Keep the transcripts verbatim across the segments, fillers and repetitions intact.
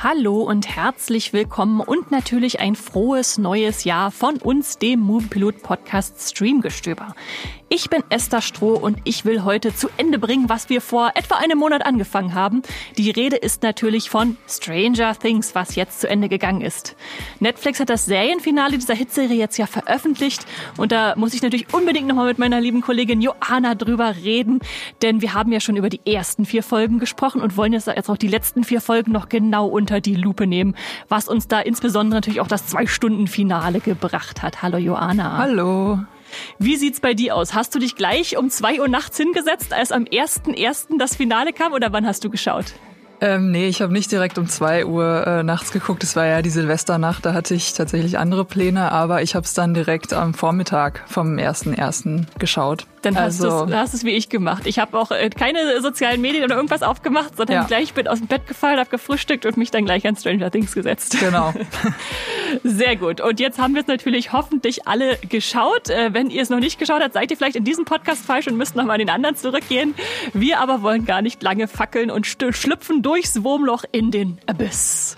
Hallo und herzlich willkommen und natürlich ein frohes neues Jahr von uns, dem Moviepilot-Podcast Streamgestöber. Ich bin Esther Stroh und ich will heute zu Ende bringen, was wir vor etwa einem Monat angefangen haben. Die Rede ist natürlich von Stranger Things, was jetzt zu Ende gegangen ist. Netflix hat das Serienfinale dieser Hitserie jetzt ja veröffentlicht und da muss ich natürlich unbedingt nochmal mit meiner lieben Kollegin Joanna drüber reden, denn wir haben ja schon über die ersten vier Folgen gesprochen und wollen jetzt auch die letzten vier Folgen noch genau unter die Lupe nehmen, was uns da insbesondere natürlich auch das Zwei-Stunden-Finale gebracht hat. Hallo Joanna. Hallo. Wie sieht's bei dir aus? Hast du dich gleich um zwei Uhr nachts hingesetzt, als am ersten ersten das Finale kam, oder wann hast du geschaut? Ähm, nee, ich habe nicht direkt um zwei Uhr äh, nachts geguckt. Es war ja die Silvesternacht, da hatte ich tatsächlich andere Pläne, aber ich habe es dann direkt am Vormittag vom ersten ersten geschaut. Dann hast also, du es wie ich gemacht. Ich habe auch äh, keine sozialen Medien oder irgendwas aufgemacht, sondern ja. gleich bin aus dem Bett gefallen, habe gefrühstückt und mich dann gleich an Stranger Things gesetzt. Genau. Sehr gut. Und jetzt haben wir es natürlich hoffentlich alle geschaut. Äh, wenn ihr es noch nicht geschaut habt, seid ihr vielleicht in diesem Podcast falsch und müsst nochmal in den anderen zurückgehen. Wir aber wollen gar nicht lange fackeln und st- schlüpfen durchs Wurmloch in den Abyss.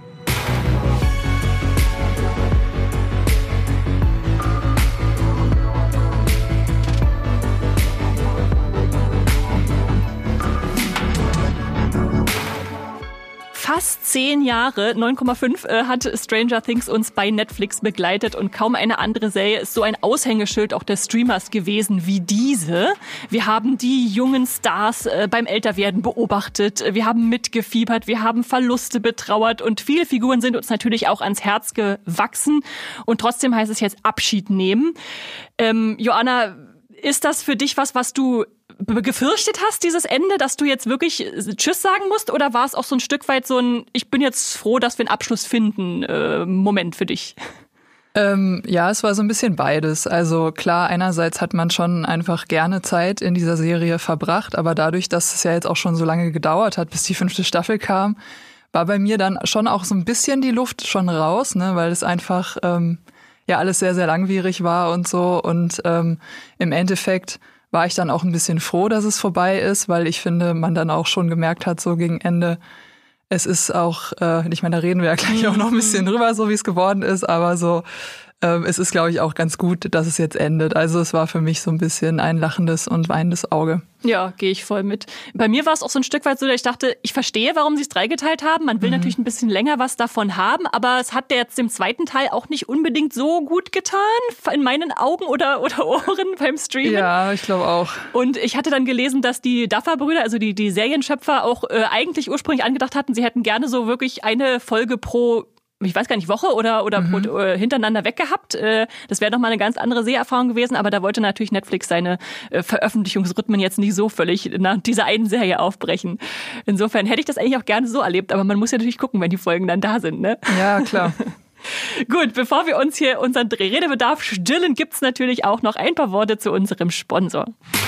Fast zehn Jahre, neun Komma fünf, äh, hat Stranger Things uns bei Netflix begleitet und kaum eine andere Serie ist so ein Aushängeschild auch des Streamers gewesen wie diese. Wir haben die jungen Stars äh, beim Älterwerden beobachtet, wir haben mitgefiebert, wir haben Verluste betrauert und viele Figuren sind uns natürlich auch ans Herz gewachsen und trotzdem heißt es jetzt Abschied nehmen. Ähm, Joanna, ist das für dich was, was du gefürchtet hast, dieses Ende, dass du jetzt wirklich Tschüss sagen musst? Oder war es auch so ein Stück weit so ein, ich bin jetzt froh, dass wir einen Abschluss finden, äh, Moment für dich? Ähm, ja, es war so ein bisschen beides. Also klar, einerseits hat man schon einfach gerne Zeit in dieser Serie verbracht, aber dadurch, dass es ja jetzt auch schon so lange gedauert hat, bis die fünfte Staffel kam, war bei mir dann schon auch so ein bisschen die Luft schon raus, ne, weil es einfach ähm, ja alles sehr, sehr langwierig war und so. Und ähm, im Endeffekt war ich dann auch ein bisschen froh, dass es vorbei ist, weil ich finde, man dann auch schon gemerkt hat, so gegen Ende, es ist auch, äh, ich meine, da reden wir ja gleich auch noch ein bisschen drüber, so wie es geworden ist, aber so, ähm, es ist, glaube ich, auch ganz gut, dass es jetzt endet. Also es war für mich so ein bisschen ein lachendes und weinendes Auge. Ja, gehe ich voll mit. Bei mir war es auch so ein Stück weit so, dass ich dachte, ich verstehe, warum sie es dreigeteilt haben. Man will mhm. natürlich ein bisschen länger was davon haben, aber es hat jetzt dem zweiten Teil auch nicht unbedingt so gut getan, in meinen Augen oder, oder Ohren beim Streamen. Ja, ich glaube auch. Und ich hatte dann gelesen, dass die Duffer-Brüder, also die, die Serienschöpfer, auch äh, eigentlich ursprünglich angedacht hatten, sie hätten gerne so wirklich eine Folge pro ich weiß gar nicht, Woche oder oder mhm. pro, äh, hintereinander weggehabt. Äh, das wäre nochmal eine ganz andere Seherfahrung gewesen, aber da wollte natürlich Netflix seine äh, Veröffentlichungsrhythmen jetzt nicht so völlig nach dieser einen Serie aufbrechen. Insofern hätte ich das eigentlich auch gerne so erlebt, aber man muss ja natürlich gucken, wenn die Folgen dann da sind, ne? Ja, klar. Gut, bevor wir uns hier unseren Redebedarf stillen, gibt's natürlich auch noch ein paar Worte zu unserem Sponsor.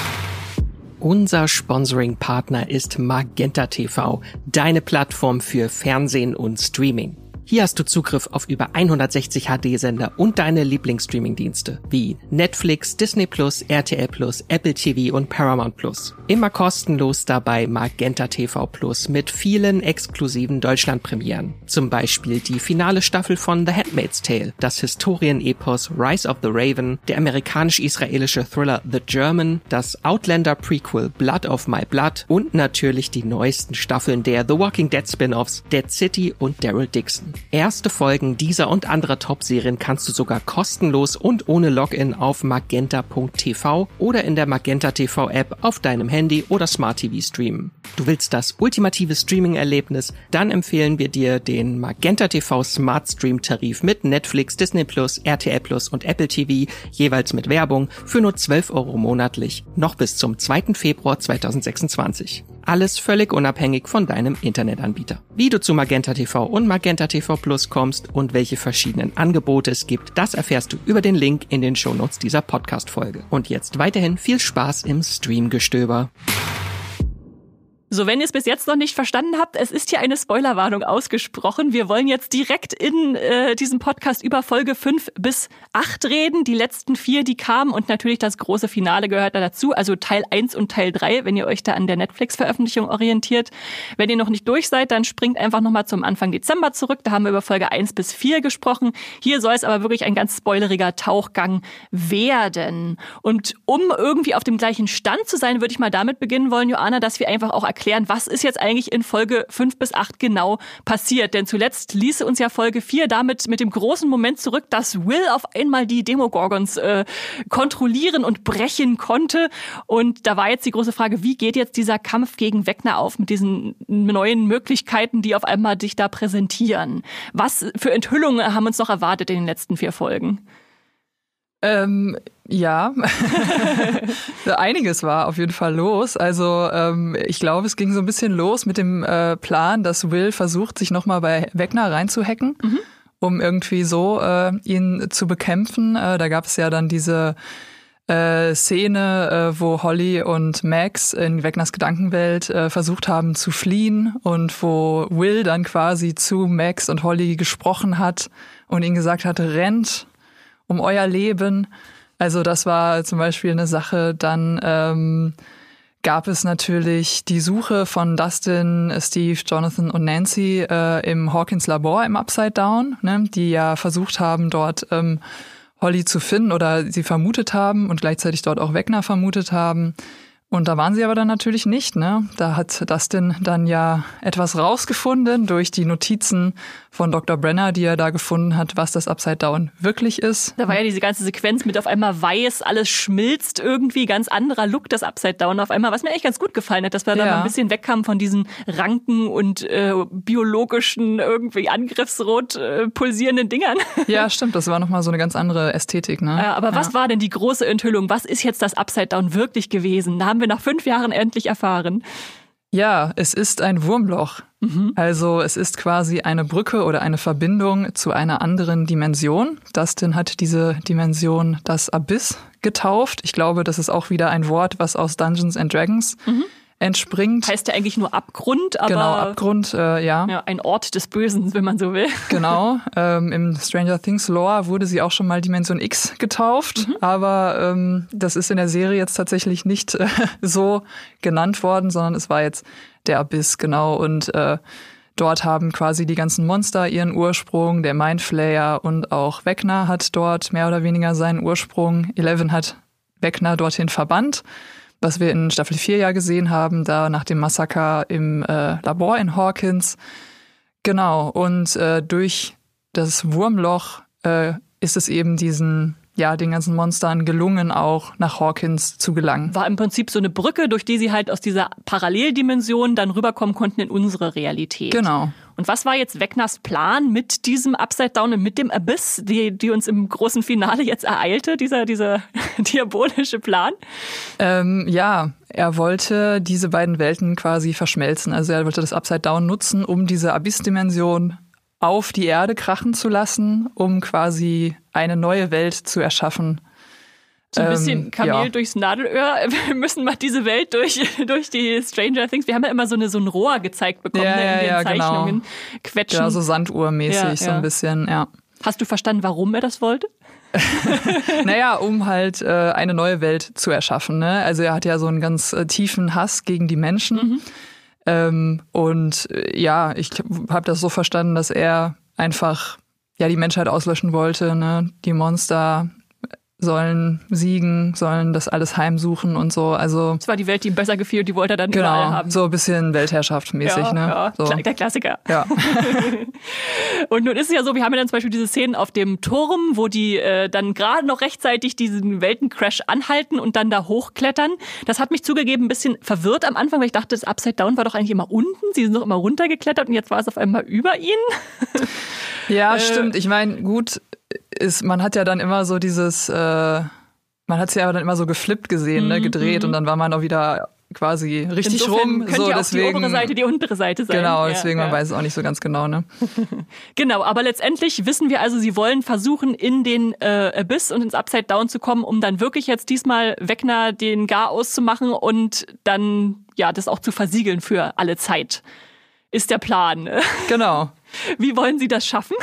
Unser Sponsoring-Partner ist Magenta T V, deine Plattform für Fernsehen und Streaming. Hier hast du Zugriff auf über hundertsechzig H D-Sender und deine Lieblingsstreaming-Dienste wie Netflix, Disney Plus, R T L Plus, Apple T V und Paramount Plus. Immer kostenlos dabei Magenta T V Plus mit vielen exklusiven Deutschlandpremieren. Zum Beispiel die finale Staffel von The Handmaid's Tale, das Historienepos Rise of the Raven, der amerikanisch-israelische Thriller The German, das Outlander-Prequel Blood of My Blood und natürlich die neuesten Staffeln der The Walking Dead Spin-Offs Dead City und Daryl Dixon. Erste Folgen dieser und anderer Top-Serien kannst du sogar kostenlos und ohne Login auf magenta punkt t v oder in der Magenta T V App auf deinem Handy oder Smart T V streamen. Du willst das ultimative Streaming-Erlebnis? Dann empfehlen wir dir den Magenta T V Smart Stream Tarif mit Netflix, Disney Plus, R T L Plus und Apple T V, jeweils mit Werbung, für nur zwölf Euro monatlich, noch bis zum zweiten Februar zweitausendsechsundzwanzig. Alles völlig unabhängig von deinem Internetanbieter. Wie du zu Magenta T V und Magenta T V Plus kommst und welche verschiedenen Angebote es gibt, das erfährst du über den Link in den Shownotes dieser Podcast-Folge. Und jetzt weiterhin viel Spaß im Streamgestöber. So, wenn ihr es bis jetzt noch nicht verstanden habt, es ist hier eine Spoilerwarnung ausgesprochen. Wir wollen jetzt direkt in äh, diesem Podcast über Folge fünf bis acht reden. Die letzten vier, die kamen und natürlich das große Finale gehört da dazu. Also Teil eins und Teil drei, wenn ihr euch da an der Netflix-Veröffentlichung orientiert. Wenn ihr noch nicht durch seid, dann springt einfach nochmal zum Anfang Dezember zurück. Da haben wir über Folge eins bis vier gesprochen. Hier soll es aber wirklich ein ganz spoileriger Tauchgang werden. Und um irgendwie auf dem gleichen Stand zu sein, würde ich mal damit beginnen wollen, Joanna, dass wir einfach auch erklären, was ist jetzt eigentlich in Folge fünf bis acht genau passiert. Denn zuletzt ließe uns ja Folge vier damit mit dem großen Moment zurück, dass Will auf einmal die Demogorgons äh, kontrollieren und brechen konnte. Und da war jetzt die große Frage, wie geht jetzt dieser Kampf gegen Vecna auf mit diesen neuen Möglichkeiten, die auf einmal sich da präsentieren? Was für Enthüllungen haben uns noch erwartet in den letzten vier Folgen? Ähm, ja, einiges war auf jeden Fall los. Also ähm, ich glaube, es ging so ein bisschen los mit dem äh, Plan, dass Will versucht, sich nochmal bei Vecna reinzuhacken, mhm. um irgendwie so äh, ihn zu bekämpfen. Äh, da gab es ja dann diese äh, Szene, äh, wo Holly und Max in Vecnas Gedankenwelt äh, versucht haben zu fliehen und wo Will dann quasi zu Max und Holly gesprochen hat und ihnen gesagt hat, rennt um euer Leben. Also das war zum Beispiel eine Sache. Dann ähm, gab es natürlich die Suche von Dustin, Steve, Jonathan und Nancy äh, im Hawkins Labor im Upside Down, ne, die ja versucht haben, dort ähm, Holly zu finden oder sie vermutet haben und gleichzeitig dort auch Vecna vermutet haben. Und da waren sie aber dann natürlich nicht, ne? Da hat Dustin dann ja etwas rausgefunden durch die Notizen von Doktor Brenner, die er da gefunden hat, was das Upside Down wirklich ist. Da war ja diese ganze Sequenz mit auf einmal weiß, alles schmilzt irgendwie, ganz anderer Look, das Upside Down auf einmal, was mir eigentlich ganz gut gefallen hat, dass wir ja. da mal ein bisschen wegkamen von diesen ranken und äh, biologischen, irgendwie angriffsrot äh, pulsierenden Dingern. Ja, stimmt, das war nochmal so eine ganz andere Ästhetik, ne? Ja, aber ja. was war denn die große Enthüllung? Was ist jetzt das Upside Down wirklich gewesen? Da haben wir nach fünf Jahren endlich erfahren. Ja, es ist ein Wurmloch. Mhm. Also es ist quasi eine Brücke oder eine Verbindung zu einer anderen Dimension. Dustin hat diese Dimension das Abyss getauft. Ich glaube, das ist auch wieder ein Wort, was aus Dungeons and Dragons mhm. entspringt. Heißt ja eigentlich nur Abgrund, aber genau, Abgrund, äh, ja. ja. Ein Ort des Bösen, wenn man so will. Genau, ähm, im Stranger Things Lore wurde sie auch schon mal Dimension X getauft, mhm. aber ähm, das ist in der Serie jetzt tatsächlich nicht äh, so genannt worden, sondern es war jetzt der Abyss, genau, und äh, dort haben quasi die ganzen Monster ihren Ursprung, der Mindflayer und auch Vecna hat dort mehr oder weniger seinen Ursprung. Eleven hat Vecna dorthin verbannt, was wir in Staffel vier ja gesehen haben, da nach dem Massaker im äh, Labor in Hawkins. Genau, und äh, durch das Wurmloch äh, ist es eben diesen, ja, den ganzen Monstern gelungen, auch nach Hawkins zu gelangen. War im Prinzip so eine Brücke, durch die sie halt aus dieser Paralleldimension dann rüberkommen konnten in unsere Realität. Genau. Und was war jetzt Vecnas Plan mit diesem Upside Down und mit dem Abyss, die, die uns im großen Finale jetzt ereilte, dieser, dieser diabolische Plan? Ähm, ja, er wollte diese beiden Welten quasi verschmelzen. Also er wollte das Upside Down nutzen, um diese Abyss-Dimension auf die Erde krachen zu lassen, um quasi eine neue Welt zu erschaffen. So ein bisschen Kamel ähm, ja. durchs Nadelöhr. Wir müssen mal diese Welt durch, durch die Stranger Things. Wir haben ja immer so, eine, so ein Rohr gezeigt bekommen, ja, ne, in den ja, Zeichnungen. Genau. Quetschen. Ja, so Sanduhrmäßig, ja, so ja. ein bisschen, ja. Hast du verstanden, warum er das wollte? Naja, um halt äh, eine neue Welt zu erschaffen. Ne? Also er hat ja so einen ganz äh, tiefen Hass gegen die Menschen. Mhm. Ähm, und äh, ja, ich habe das so verstanden, dass er einfach ja die Menschheit auslöschen wollte. Ne? Die Monster sollen siegen, sollen das alles heimsuchen und so. Also das war die Welt, die ihm besser gefiel, die wollte er dann genau, überall haben. So ein bisschen Weltherrschaft mäßig. Ja, ne? ja. So. Der Klassiker. Ja. Und nun ist es ja so, wir haben ja dann zum Beispiel diese Szenen auf dem Turm, wo die äh, dann gerade noch rechtzeitig diesen Weltencrash anhalten und dann da hochklettern. Das hat mich zugegeben ein bisschen verwirrt am Anfang, weil ich dachte, das Upside Down war doch eigentlich immer unten. Sie sind doch immer runtergeklettert und jetzt war es auf einmal über ihnen. Ja, äh, stimmt. Ich meine, gut, ist, man hat ja dann immer so dieses, äh, man hat es ja dann immer so geflippt gesehen, ne, gedreht, mm-hmm. und dann war man auch wieder quasi richtig Insofern rum. könnte so, ja auch deswegen, die obere Seite die untere Seite sein. Genau, ja, deswegen ja. man weiß es auch nicht so ganz genau. Ne? Genau, aber letztendlich wissen wir also, sie wollen versuchen, in den äh, Abyss und ins Upside Down zu kommen, um dann wirklich jetzt diesmal Vecna den Gar auszumachen und dann ja das auch zu versiegeln für alle Zeit. Ist der Plan. Genau. Wie wollen sie das schaffen?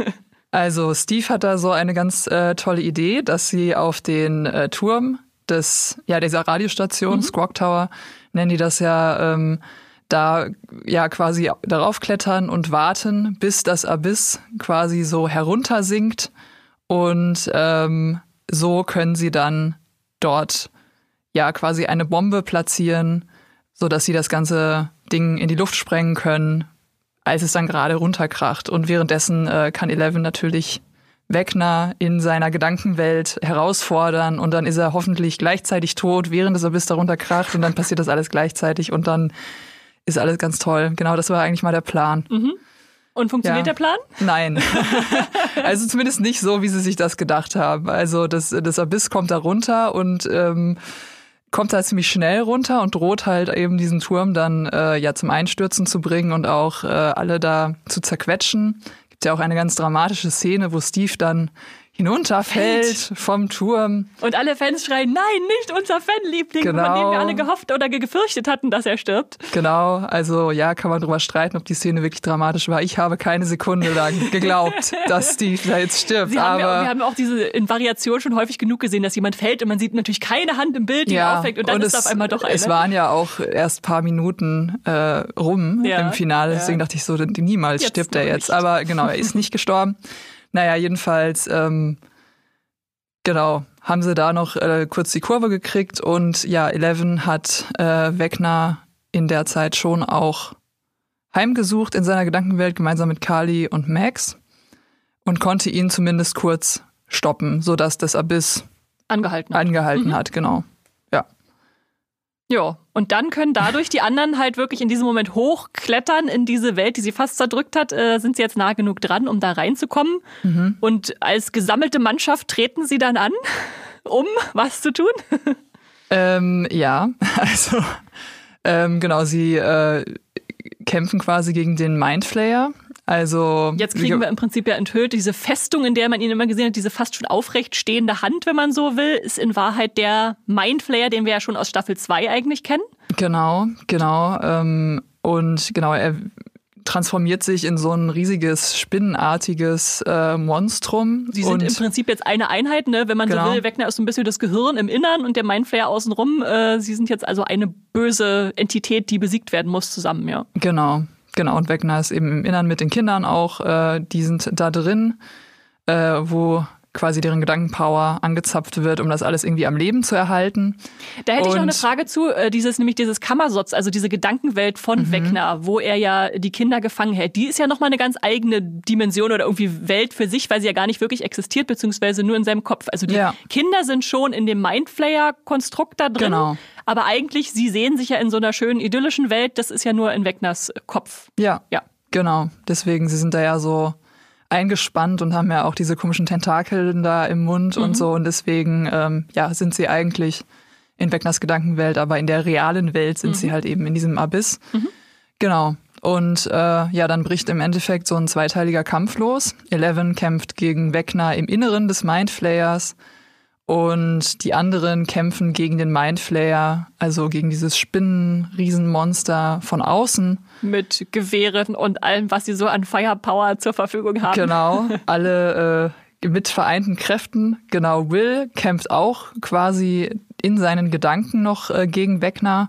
Also Steve hat da so eine ganz äh, tolle Idee, dass sie auf den äh, Turm des, ja, dieser Radiostation, mhm. Squawk Tower, nennen die das ja, ähm, da ja quasi darauf klettern und warten, bis das Abyss quasi so heruntersinkt und ähm, so können sie dann dort ja quasi eine Bombe platzieren, so dass sie das ganze Ding in die Luft sprengen können, als es dann gerade runterkracht. Und währenddessen äh, kann Eleven natürlich Vecna in seiner Gedankenwelt herausfordern und dann ist er hoffentlich gleichzeitig tot, während das Abyss darunter kracht und dann passiert das alles gleichzeitig und dann ist alles ganz toll. Genau, das war eigentlich mal der Plan. Mhm. Und funktioniert ja. der Plan? Nein. Also zumindest nicht so, wie sie sich das gedacht haben. Also das, das Abyss kommt da runter und ähm, kommt da ziemlich schnell runter und droht halt eben diesen Turm dann äh, ja zum Einstürzen zu bringen und auch äh, alle da zu zerquetschen. Gibt ja auch eine ganz dramatische Szene, wo Steve dann hinunterfällt Fällt. vom Turm. Und alle Fans schreien, nein, nicht unser Fanliebling, genau. von dem wir alle gehofft oder gefürchtet hatten, dass er stirbt. Genau, also ja, kann man drüber streiten, ob die Szene wirklich dramatisch war. Ich habe keine Sekunde lang geglaubt, dass Steve da jetzt stirbt. Sie haben aber ja, wir haben auch diese in Variation schon häufig genug gesehen, dass jemand fällt und man sieht natürlich keine Hand im Bild, die ja, ihn auffängt und dann und ist es, auf einmal doch eine. Es waren ja auch erst paar Minuten äh, rum ja, im Finale, deswegen ja. dachte ich so, niemals jetzt stirbt er jetzt. Nicht. Aber genau, er ist nicht gestorben. Naja, jedenfalls... Ähm, Genau, haben sie da noch äh, kurz die Kurve gekriegt und ja, Eleven hat äh, Vecna in der Zeit schon auch heimgesucht in seiner Gedankenwelt gemeinsam mit Kali und Max und konnte ihn zumindest kurz stoppen, sodass das Abyss angehalten hat. Angehalten mhm. hat, genau. Ja. Ja, und dann können dadurch die anderen halt wirklich in diesem Moment hochklettern in diese Welt, die sie fast zerdrückt hat, äh, sind sie jetzt nah genug dran, um da reinzukommen. Mhm. Und als gesammelte Mannschaft treten sie dann an, um was zu tun? Ähm, ja, also ähm, genau, sie äh, kämpfen quasi gegen den Mindflayer. Also jetzt kriegen wir im Prinzip ja enthüllt, diese Festung, in der man ihn immer gesehen hat, diese fast schon aufrecht stehende Hand, wenn man so will, ist in Wahrheit der Mindflayer, den wir ja schon aus Staffel zwei eigentlich kennen. Genau, genau. Ähm, und genau, er transformiert sich in so ein riesiges, spinnenartiges äh, Monstrum. Sie sind und im Prinzip jetzt eine Einheit, ne? Wenn man genau. so will. Vecna ist so ein bisschen das Gehirn im Innern und der Mindflayer außenrum. Äh, sie sind jetzt also eine böse Entität, die besiegt werden muss zusammen, ja. Genau. Genau, und Vecna ist eben im Innern mit den Kindern auch, äh, die sind da drin, äh, wo quasi deren Gedankenpower angezapft wird, um das alles irgendwie am Leben zu erhalten. Da hätte und ich noch eine Frage zu, äh, dieses nämlich dieses Kammersotz, also diese Gedankenwelt von mhm. Vecna, wo er ja die Kinder gefangen hält. Die ist ja nochmal eine ganz eigene Dimension oder irgendwie Welt für sich, weil sie ja gar nicht wirklich existiert, beziehungsweise nur in seinem Kopf. Also die ja. Kinder sind schon in dem Mindflayer-Konstrukt da drin. Genau. Aber eigentlich, sie sehen sich ja in so einer schönen, idyllischen Welt, das ist ja nur in Vecnas Kopf. Ja, ja, genau. Deswegen, sie sind da ja so eingespannt und haben ja auch diese komischen Tentakel da im Mund mhm. und so. Und deswegen, ähm, ja, sind sie eigentlich in Vecnas Gedankenwelt, aber in der realen Welt sind mhm. sie halt eben in diesem Abyss. Mhm. Genau. Und äh, ja, dann bricht im Endeffekt so ein zweiteiliger Kampf los. Eleven kämpft gegen Vecna im Inneren des Mindflayers. Und die anderen kämpfen gegen den Mindflayer, also gegen dieses Spinnen-Riesenmonster von außen. Mit Gewehren und allem, was sie so an Firepower zur Verfügung haben. Genau, alle äh, mit vereinten Kräften. Genau, Will kämpft auch quasi in seinen Gedanken noch äh, gegen Vecna.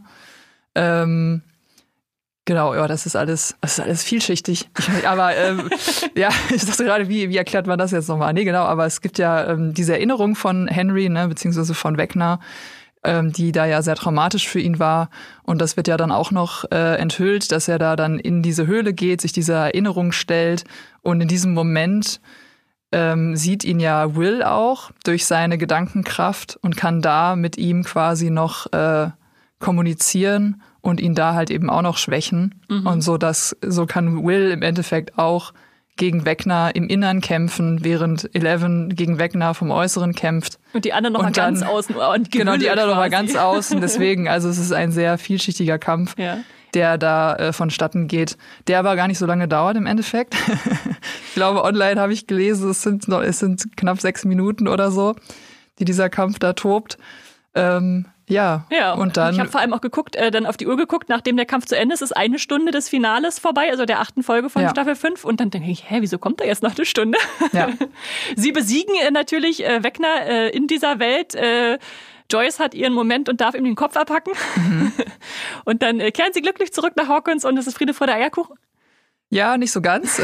Ähm, Genau, ja, das ist alles, das ist alles vielschichtig. Ich, aber ähm, ja, ich dachte gerade, wie, wie erklärt man das jetzt nochmal? Nee, genau, aber es gibt ja ähm, diese Erinnerung von Henry, ne, beziehungsweise von Vecna, ähm, die da ja sehr traumatisch für ihn war. Und das wird ja dann auch noch äh, enthüllt, dass er da dann in diese Höhle geht, sich dieser Erinnerung stellt. Und in diesem Moment ähm, sieht ihn ja Will auch durch seine Gedankenkraft und kann da mit ihm quasi noch äh, kommunizieren und ihn da halt eben auch noch schwächen. Mhm. Und so, dass, so kann Will im Endeffekt auch gegen Vecna im Innern kämpfen, während Eleven gegen Vecna vom Äußeren kämpft. Und die anderen noch mal ganz außen. Und genau, die anderen noch mal ganz außen. Deswegen, also es ist ein sehr vielschichtiger Kampf, ja. der da äh, vonstatten geht, der aber gar nicht so lange dauert im Endeffekt. Ich glaube, online habe ich gelesen, es sind, noch, es sind knapp sechs Minuten oder so, die dieser Kampf da tobt. Ähm, Ja, ja, und dann. Ich habe vor allem auch geguckt, äh, dann auf die Uhr geguckt, nachdem der Kampf zu Ende ist, ist eine Stunde des Finales vorbei, also der achten Folge von ja. Staffel fünf. Und dann denke ich, hä, wieso kommt da jetzt noch eine Stunde? Ja. Sie besiegen äh, natürlich äh, Vecna äh, in dieser Welt. Äh, Joyce hat ihren Moment und darf ihm den Kopf abhacken. Mhm. Und dann äh, kehren sie glücklich zurück nach Hawkins und es ist Friede vor der Eierkuchen. Ja, nicht so ganz.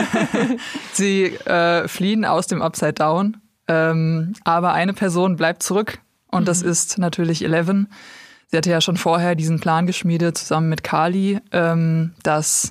Sie äh, fliehen aus dem Upside Down, ähm, aber eine Person bleibt zurück. Und das mhm. ist natürlich Eleven. Sie hatte ja schon vorher diesen Plan geschmiedet, zusammen mit Kali, ähm, dass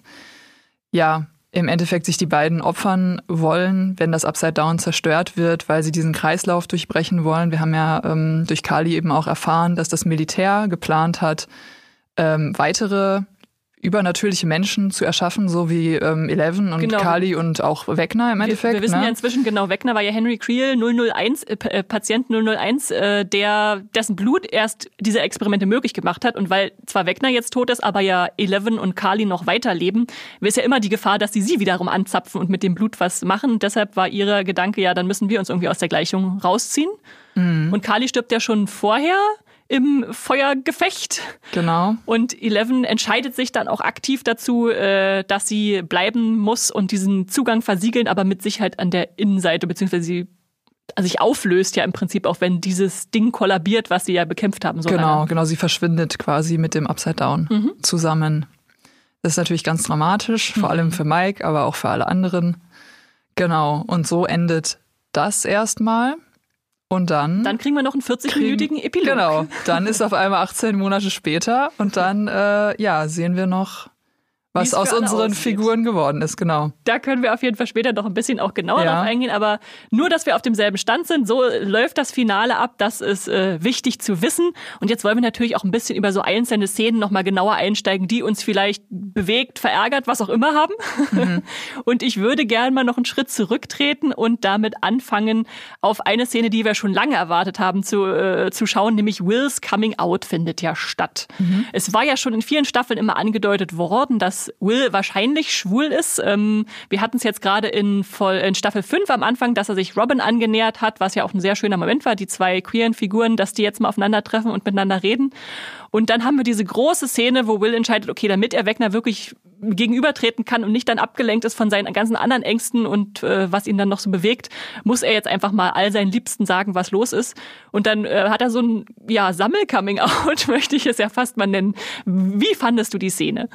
ja im Endeffekt sich die beiden opfern wollen, wenn das Upside Down zerstört wird, weil sie diesen Kreislauf durchbrechen wollen. Wir haben ja ähm, durch Kali eben auch erfahren, dass das Militär geplant hat, ähm, weitere übernatürliche Menschen zu erschaffen, so wie ähm, Eleven und genau. Kali und auch Vecna im Endeffekt. Wir, wir wissen ne? ja inzwischen genau, Vecna war ja Henry Creel null null eins, äh, Patient null null eins, äh, der dessen Blut erst diese Experimente möglich gemacht hat. Und weil zwar Vecna jetzt tot ist, aber ja Eleven und Kali noch weiterleben, ist ja immer die Gefahr, dass sie sie wiederum anzapfen und mit dem Blut was machen. Und deshalb war ihr Gedanke, ja, dann müssen wir uns irgendwie aus der Gleichung rausziehen. Mhm. Und Kali stirbt ja schon vorher im Feuergefecht. Genau. Und Eleven entscheidet sich dann auch aktiv dazu, äh, dass sie bleiben muss und diesen Zugang versiegeln, aber mit sich halt an der Innenseite, beziehungsweise sie also sich auflöst ja im Prinzip, auch wenn dieses Ding kollabiert, was sie ja bekämpft haben. So genau, lange. genau. Sie verschwindet quasi mit dem Upside Down mhm. zusammen. Das ist natürlich ganz dramatisch, vor mhm. allem für Mike, aber auch für alle anderen. Genau. Und so endet das erstmal. Und dann... Dann kriegen wir noch einen vierzig-minütigen Epilog. Genau, dann ist auf einmal achtzehn Monate später und dann äh, ja, sehen wir noch, was aus unseren aussieht. Figuren geworden ist, genau. Da können wir auf jeden Fall später noch ein bisschen auch genauer ja. drauf eingehen, aber nur, dass wir auf demselben Stand sind, so läuft das Finale ab, das ist äh, wichtig zu wissen. Und jetzt wollen wir natürlich auch ein bisschen über so einzelne Szenen nochmal genauer einsteigen, die uns vielleicht bewegt, verärgert, was auch immer haben. Mhm. Und ich würde gerne mal noch einen Schritt zurücktreten und damit anfangen, auf eine Szene, die wir schon lange erwartet haben, zu, äh, zu schauen, nämlich Wills Coming Out findet ja statt. Mhm. Es war ja schon in vielen Staffeln immer angedeutet worden, dass Will wahrscheinlich schwul ist. Ähm, wir hatten es jetzt gerade in, in Staffel fünf am Anfang, dass er sich Robin angenähert hat, was ja auch ein sehr schöner Moment war, die zwei queeren Figuren, dass die jetzt mal aufeinandertreffen und miteinander reden. Und dann haben wir diese große Szene, wo Will entscheidet, okay, damit er Vecna wirklich gegenübertreten kann und nicht dann abgelenkt ist von seinen ganzen anderen Ängsten und äh, was ihn dann noch so bewegt, muss er jetzt einfach mal all seinen Liebsten sagen, was los ist. Und dann äh, hat er so ein ja, Sammel-Coming-out, möchte ich es ja fast mal nennen. Wie fandest du die Szene?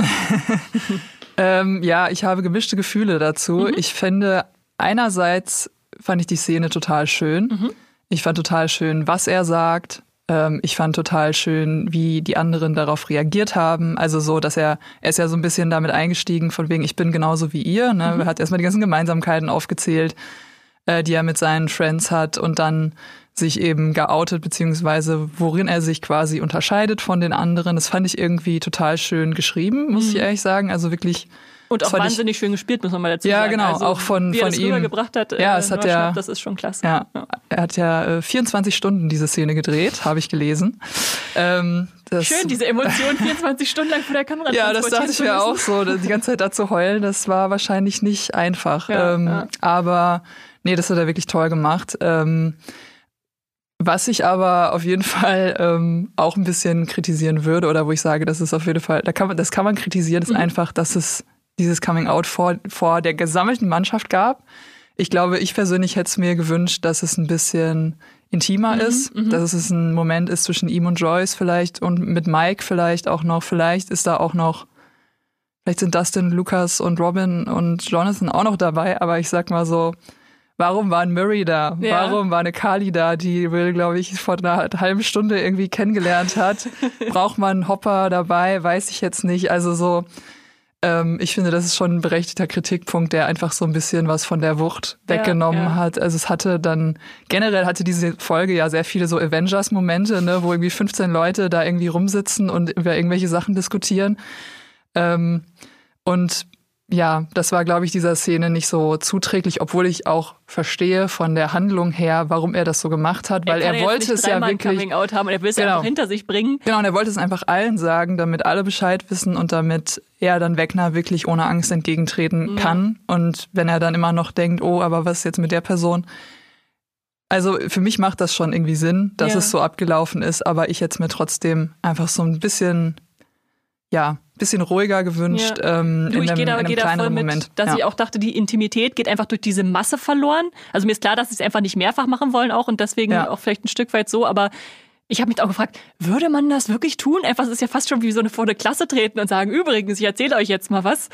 ähm, ja, ich habe gemischte Gefühle dazu. Mhm. Ich finde, einerseits fand ich die Szene total schön. Mhm. Ich fand total schön, was er sagt. Ich fand total schön, wie die anderen darauf reagiert haben. Also so, dass er, er ist ja so ein bisschen damit eingestiegen, von wegen, ich bin genauso wie ihr. Ne? Mhm. Er hat erstmal die ganzen Gemeinsamkeiten aufgezählt, äh, die er mit seinen Friends hat und dann sich eben geoutet, beziehungsweise worin er sich quasi unterscheidet von den anderen. Das fand ich irgendwie total schön geschrieben, muss mhm. ich ehrlich sagen. Also wirklich... Und auch wahnsinnig ich, schön gespielt, muss man mal dazu ja, sagen. Ja, genau, also, auch von, wie von er das ihm. rübergebracht hat, ja, es äh, hat er, das ist schon klasse. Ja, ja. Er hat ja äh, vierundzwanzig Stunden diese Szene gedreht, habe ich gelesen. Ähm, das, schön, diese Emotionen vierundzwanzig Stunden lang vor der Kamera ja, das dachte ich mir auch so, die ganze Zeit da zu heulen, das war wahrscheinlich nicht einfach. Ja, ähm, ja. Aber nee, das hat er wirklich toll gemacht. Ähm, Was ich aber auf jeden Fall ähm, auch ein bisschen kritisieren würde oder wo ich sage, das ist auf jeden Fall, da kann man, das kann man kritisieren, ist mhm. einfach, dass es dieses Coming-out vor, vor der gesammelten Mannschaft gab. Ich glaube, ich persönlich hätte es mir gewünscht, dass es ein bisschen intimer mhm, ist, mhm. dass es ein Moment ist zwischen ihm und Joyce vielleicht und mit Mike vielleicht auch noch. Vielleicht ist da auch noch, vielleicht sind Dustin, Lucas und Robin und Jonathan auch noch dabei, aber ich sag mal so, warum war ein Murray da? Ja. Warum war eine Kali da, die Will, glaube ich, vor einer halben Stunde irgendwie kennengelernt hat? Braucht man einen Hopper dabei? Weiß ich jetzt nicht. Also so, ähm, ich finde, das ist schon ein berechtigter Kritikpunkt, der einfach so ein bisschen was von der Wucht weggenommen ja, ja. hat. Also es hatte dann, generell hatte diese Folge ja sehr viele so Avengers-Momente, ne, wo irgendwie fünfzehn Leute da irgendwie rumsitzen und über irgendwelche Sachen diskutieren. Ähm, und ja, das war, glaube ich, dieser Szene nicht so zuträglich, obwohl ich auch verstehe von der Handlung her, warum er das so gemacht hat, weil er, er wollte es ja wirklich Coming Out haben und er will es genau. ja einfach hinter sich bringen. Genau, und er wollte es einfach allen sagen, damit alle Bescheid wissen und damit er dann Vecna wirklich ohne Angst entgegentreten ja. kann. Und wenn er dann immer noch denkt, oh, aber was ist jetzt mit der Person? Also für mich macht das schon irgendwie Sinn, dass ja. es so abgelaufen ist, aber ich hätte es mir trotzdem einfach so ein bisschen, ja, bisschen ruhiger gewünscht ja. ähm, du, in ich einem, geh da, in einem geh kleineren da voll mit, Moment. Dass ja. ich auch dachte, die Intimität geht einfach durch diese Masse verloren. Also mir ist klar, dass sie es einfach nicht mehrfach machen wollen auch und deswegen ja. auch vielleicht ein Stück weit so, aber ich habe mich auch gefragt, würde man das wirklich tun? Einfach, es ist ja fast schon wie so eine vor eine Klasse treten und sagen, übrigens, ich erzähle euch jetzt mal was.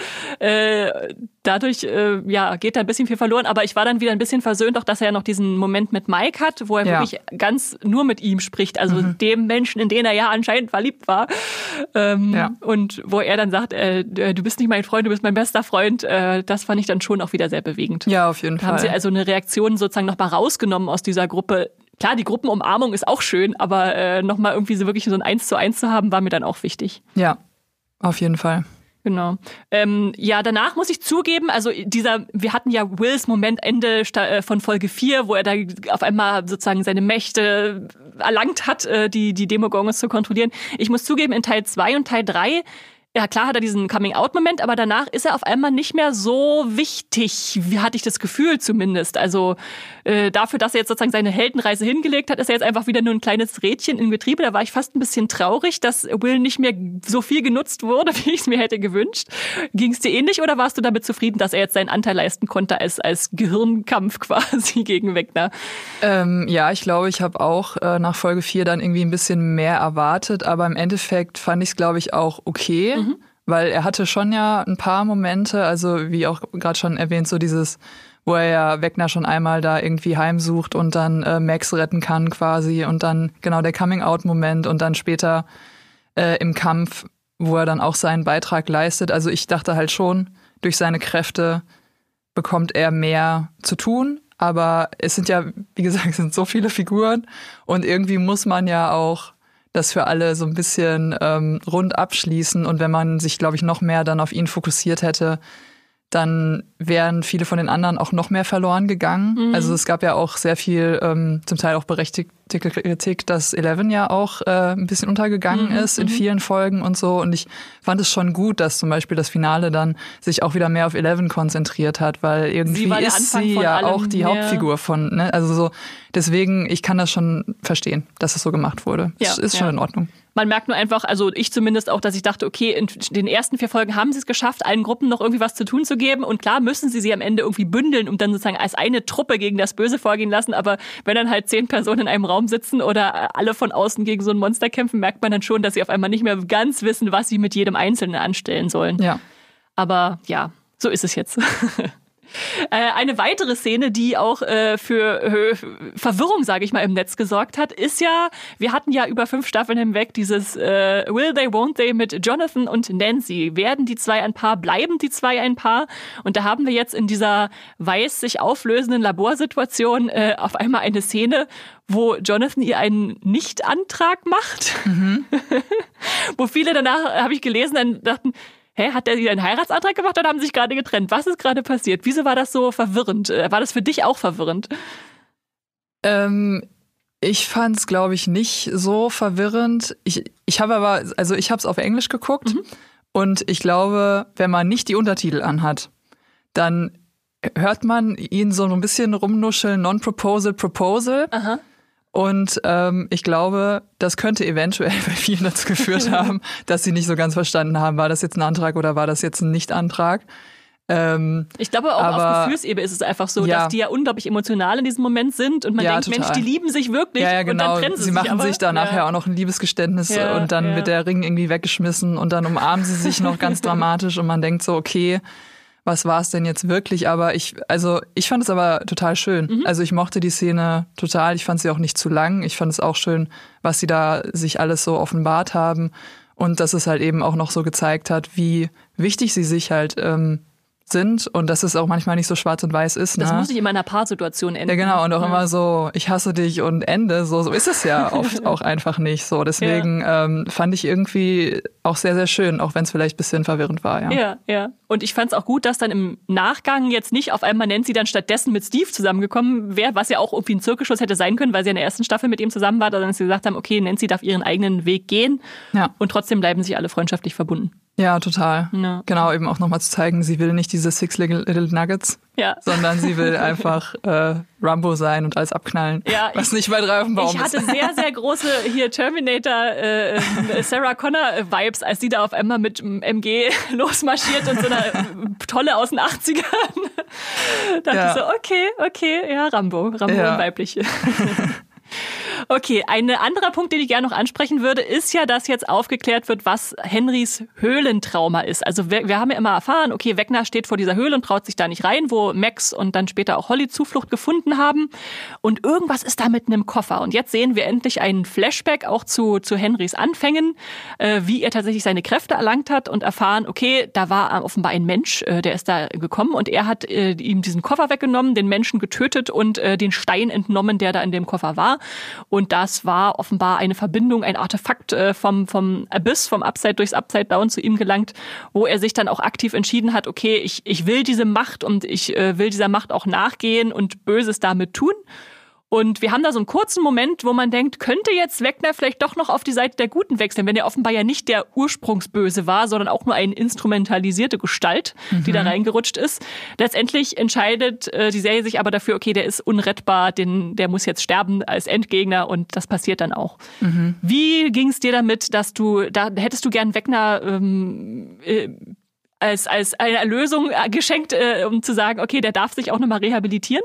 Äh, dadurch äh, ja, geht da ein bisschen viel verloren. Aber ich war dann wieder ein bisschen versöhnt, auch dass er ja noch diesen Moment mit Mike hat, wo er ja. wirklich ganz nur mit ihm spricht. Also mhm. dem Menschen, in den er ja anscheinend verliebt war. Ähm, ja. Und wo er dann sagt, äh, du bist nicht mein Freund, du bist mein bester Freund. Äh, das fand ich dann schon auch wieder sehr bewegend. Ja, auf jeden da Fall. Haben sie also eine Reaktion sozusagen noch mal rausgenommen aus dieser Gruppe. Klar, die Gruppenumarmung ist auch schön, aber äh, nochmal irgendwie so wirklich so ein Eins zu eins zu haben, war mir dann auch wichtig. Ja, auf jeden Fall. Genau. Ähm, ja, danach muss ich zugeben, also dieser, wir hatten ja Wills Moment Ende von Folge vier, wo er da auf einmal sozusagen seine Mächte erlangt hat, die, die Demogorgons zu kontrollieren. Ich muss zugeben, in Teil zwei und Teil drei, ja klar hat er diesen Coming-out-Moment, aber danach ist er auf einmal nicht mehr so wichtig, wie hatte ich das Gefühl zumindest. Also äh, dafür, dass er jetzt sozusagen seine Heldenreise hingelegt hat, ist er jetzt einfach wieder nur ein kleines Rädchen im Getriebe. Da war ich fast ein bisschen traurig, dass Will nicht mehr so viel genutzt wurde, wie ich es mir hätte gewünscht. Ging es dir ähnlich oder warst du damit zufrieden, dass er jetzt seinen Anteil leisten konnte als, als Gehirnkampf quasi gegen Vecna? Ähm, ja, ich glaube, ich habe auch äh, nach Folge vier dann irgendwie ein bisschen mehr erwartet, aber im Endeffekt fand ich es, glaube ich, auch okay. Mhm. Weil er hatte schon ja ein paar Momente, also wie auch gerade schon erwähnt, so dieses, wo er ja Vecna schon einmal da irgendwie heimsucht und dann äh, Max retten kann quasi und dann genau der Coming-out-Moment und dann später äh, im Kampf, wo er dann auch seinen Beitrag leistet. Also ich dachte halt schon, durch seine Kräfte bekommt er mehr zu tun, aber es sind ja, wie gesagt, es sind so viele Figuren und irgendwie muss man ja auch das für alle so ein bisschen ähm, rund abschließen. Und wenn man sich, glaube ich, noch mehr dann auf ihn fokussiert hätte, dann wären viele von den anderen auch noch mehr verloren gegangen. Mhm. Also es gab ja auch sehr viel, ähm, zum Teil auch berechtigte Kritik, dass Eleven ja auch äh, ein bisschen untergegangen mhm. ist in vielen Folgen und so. Und ich fand es schon gut, dass zum Beispiel das Finale dann sich auch wieder mehr auf Eleven konzentriert hat, weil irgendwie sie ist sie ja auch die Hauptfigur von, ne? Also so, deswegen, ich kann das schon verstehen, dass es so gemacht wurde. Ja, es ist ja. schon in Ordnung. Man merkt nur einfach, also ich zumindest auch, dass ich dachte, okay, in den ersten vier Folgen haben sie es geschafft, allen Gruppen noch irgendwie was zu tun zu geben. Und klar müssen sie sie am Ende irgendwie bündeln und dann sozusagen als eine Truppe gegen das Böse vorgehen lassen. Aber wenn dann halt zehn Personen in einem Raum sitzen oder alle von außen gegen so ein Monster kämpfen, merkt man dann schon, dass sie auf einmal nicht mehr ganz wissen, was sie mit jedem Einzelnen anstellen sollen. Ja. Aber ja, so ist es jetzt. Eine weitere Szene, die auch äh, für äh, Verwirrung, sage ich mal, im Netz gesorgt hat, ist ja, wir hatten ja über fünf Staffeln hinweg dieses äh, Will They, Won't They mit Jonathan und Nancy. Werden die zwei ein Paar? Bleiben die zwei ein Paar? Und da haben wir jetzt in dieser weiß sich auflösenden Laborsituation äh, auf einmal eine Szene, wo Jonathan ihr einen Nicht-Antrag macht. Mhm. Wo viele danach, habe ich gelesen, dann dachten, hä, hat der ihr einen Heiratsantrag gemacht oder haben sie sich gerade getrennt? Was ist gerade passiert? Wieso war das so verwirrend? War das für dich auch verwirrend? Ähm, ich fand es, glaube ich, nicht so verwirrend. Ich, ich habe aber, also ich habe es auf Englisch geguckt mhm. und ich glaube, wenn man nicht die Untertitel anhat, dann hört man ihn so ein bisschen rumnuscheln, Non-Proposal, Proposal. Aha. Und ähm, ich glaube, das könnte eventuell bei vielen dazu geführt haben, dass sie nicht so ganz verstanden haben, war das jetzt ein Antrag oder war das jetzt ein Nicht-Antrag. Ähm, ich glaube, auch aber, auf Gefühlsebene ist es einfach so, ja. dass die ja unglaublich emotional in diesem Moment sind und man ja, denkt, total. Mensch, die lieben sich wirklich ja, ja, genau. und dann trennen sie, sie sich machen aber. sich da nachher ja. auch noch ein Liebesgeständnis ja, und dann ja. wird der Ring irgendwie weggeschmissen und dann umarmen sie sich noch ganz dramatisch und man denkt so, okay, was war es denn jetzt wirklich? Aber ich, also ich fand es aber total schön. Mhm. Also ich mochte die Szene total. Ich fand sie auch nicht zu lang. Ich fand es auch schön, was sie da sich alles so offenbart haben und dass es halt eben auch noch so gezeigt hat, wie wichtig sie sich halt ähm, sind und dass es auch manchmal nicht so schwarz und weiß ist. Das ne? muss nicht immer in einer Paarsituation enden. Ja, genau. Und auch ja. immer so, ich hasse dich und Ende. So, so ist es ja oft auch einfach nicht so. Deswegen ja. ähm, fand ich irgendwie auch sehr, sehr schön, auch wenn es vielleicht ein bisschen verwirrend war. Ja, ja. ja. Und ich fand es auch gut, dass dann im Nachgang jetzt nicht auf einmal Nancy dann stattdessen mit Steve zusammengekommen wäre, was ja auch irgendwie ein Zirkelschluss hätte sein können, weil sie in der ersten Staffel mit ihm zusammen war, sondern dass sie gesagt haben, okay, Nancy darf ihren eigenen Weg gehen ja. und trotzdem bleiben sich alle freundschaftlich verbunden. Ja, total. Ja. Genau, eben auch nochmal zu zeigen, sie will nicht diese Six Little, little Nuggets, ja. sondern sie will einfach äh, Rambo sein und alles abknallen, ja, was ich, nicht bei drei auf dem Baum ich ist. Ich hatte sehr, sehr große hier Terminator äh, Sarah Connor Vibes, als sie da auf einmal mit M G losmarschiert und so eine Tolle aus den achtzigern. dachte ja. ich so, okay, okay, ja, Rambo, Rambo ja. und weibliche. Okay, ein anderer Punkt, den ich gerne noch ansprechen würde, ist ja, dass jetzt aufgeklärt wird, was Henrys Höhlentrauma ist. Also wir, wir haben ja immer erfahren, okay, Vecna steht vor dieser Höhle und traut sich da nicht rein, wo Max und dann später auch Holly Zuflucht gefunden haben. Und irgendwas ist da mitten im Koffer. Und jetzt sehen wir endlich einen Flashback auch zu, zu Henrys Anfängen, äh, wie er tatsächlich seine Kräfte erlangt hat und erfahren, okay, da war offenbar ein Mensch, äh, der ist da gekommen und er hat äh, ihm diesen Koffer weggenommen, den Menschen getötet und äh, den Stein entnommen, der da in dem Koffer war. Und das war offenbar eine Verbindung, ein Artefakt äh, vom, vom Abyss, vom Upside durchs Upside Down zu ihm gelangt, wo er sich dann auch aktiv entschieden hat, okay, ich, ich will diese Macht und ich äh, will dieser Macht auch nachgehen und Böses damit tun. Und wir haben da so einen kurzen Moment, wo man denkt, könnte jetzt Vecna vielleicht doch noch auf die Seite der Guten wechseln, wenn er offenbar ja nicht der Ursprungsböse war, sondern auch nur eine instrumentalisierte Gestalt, mhm. die da reingerutscht ist. Letztendlich entscheidet äh, die Serie sich aber dafür, okay, der ist unrettbar, den, der muss jetzt sterben als Endgegner und das passiert dann auch. Mhm. Wie ging es dir damit, dass du, da hättest du gern Vecna ähm, äh, als, als eine Erlösung geschenkt, äh, um zu sagen, okay, der darf sich auch nochmal rehabilitieren?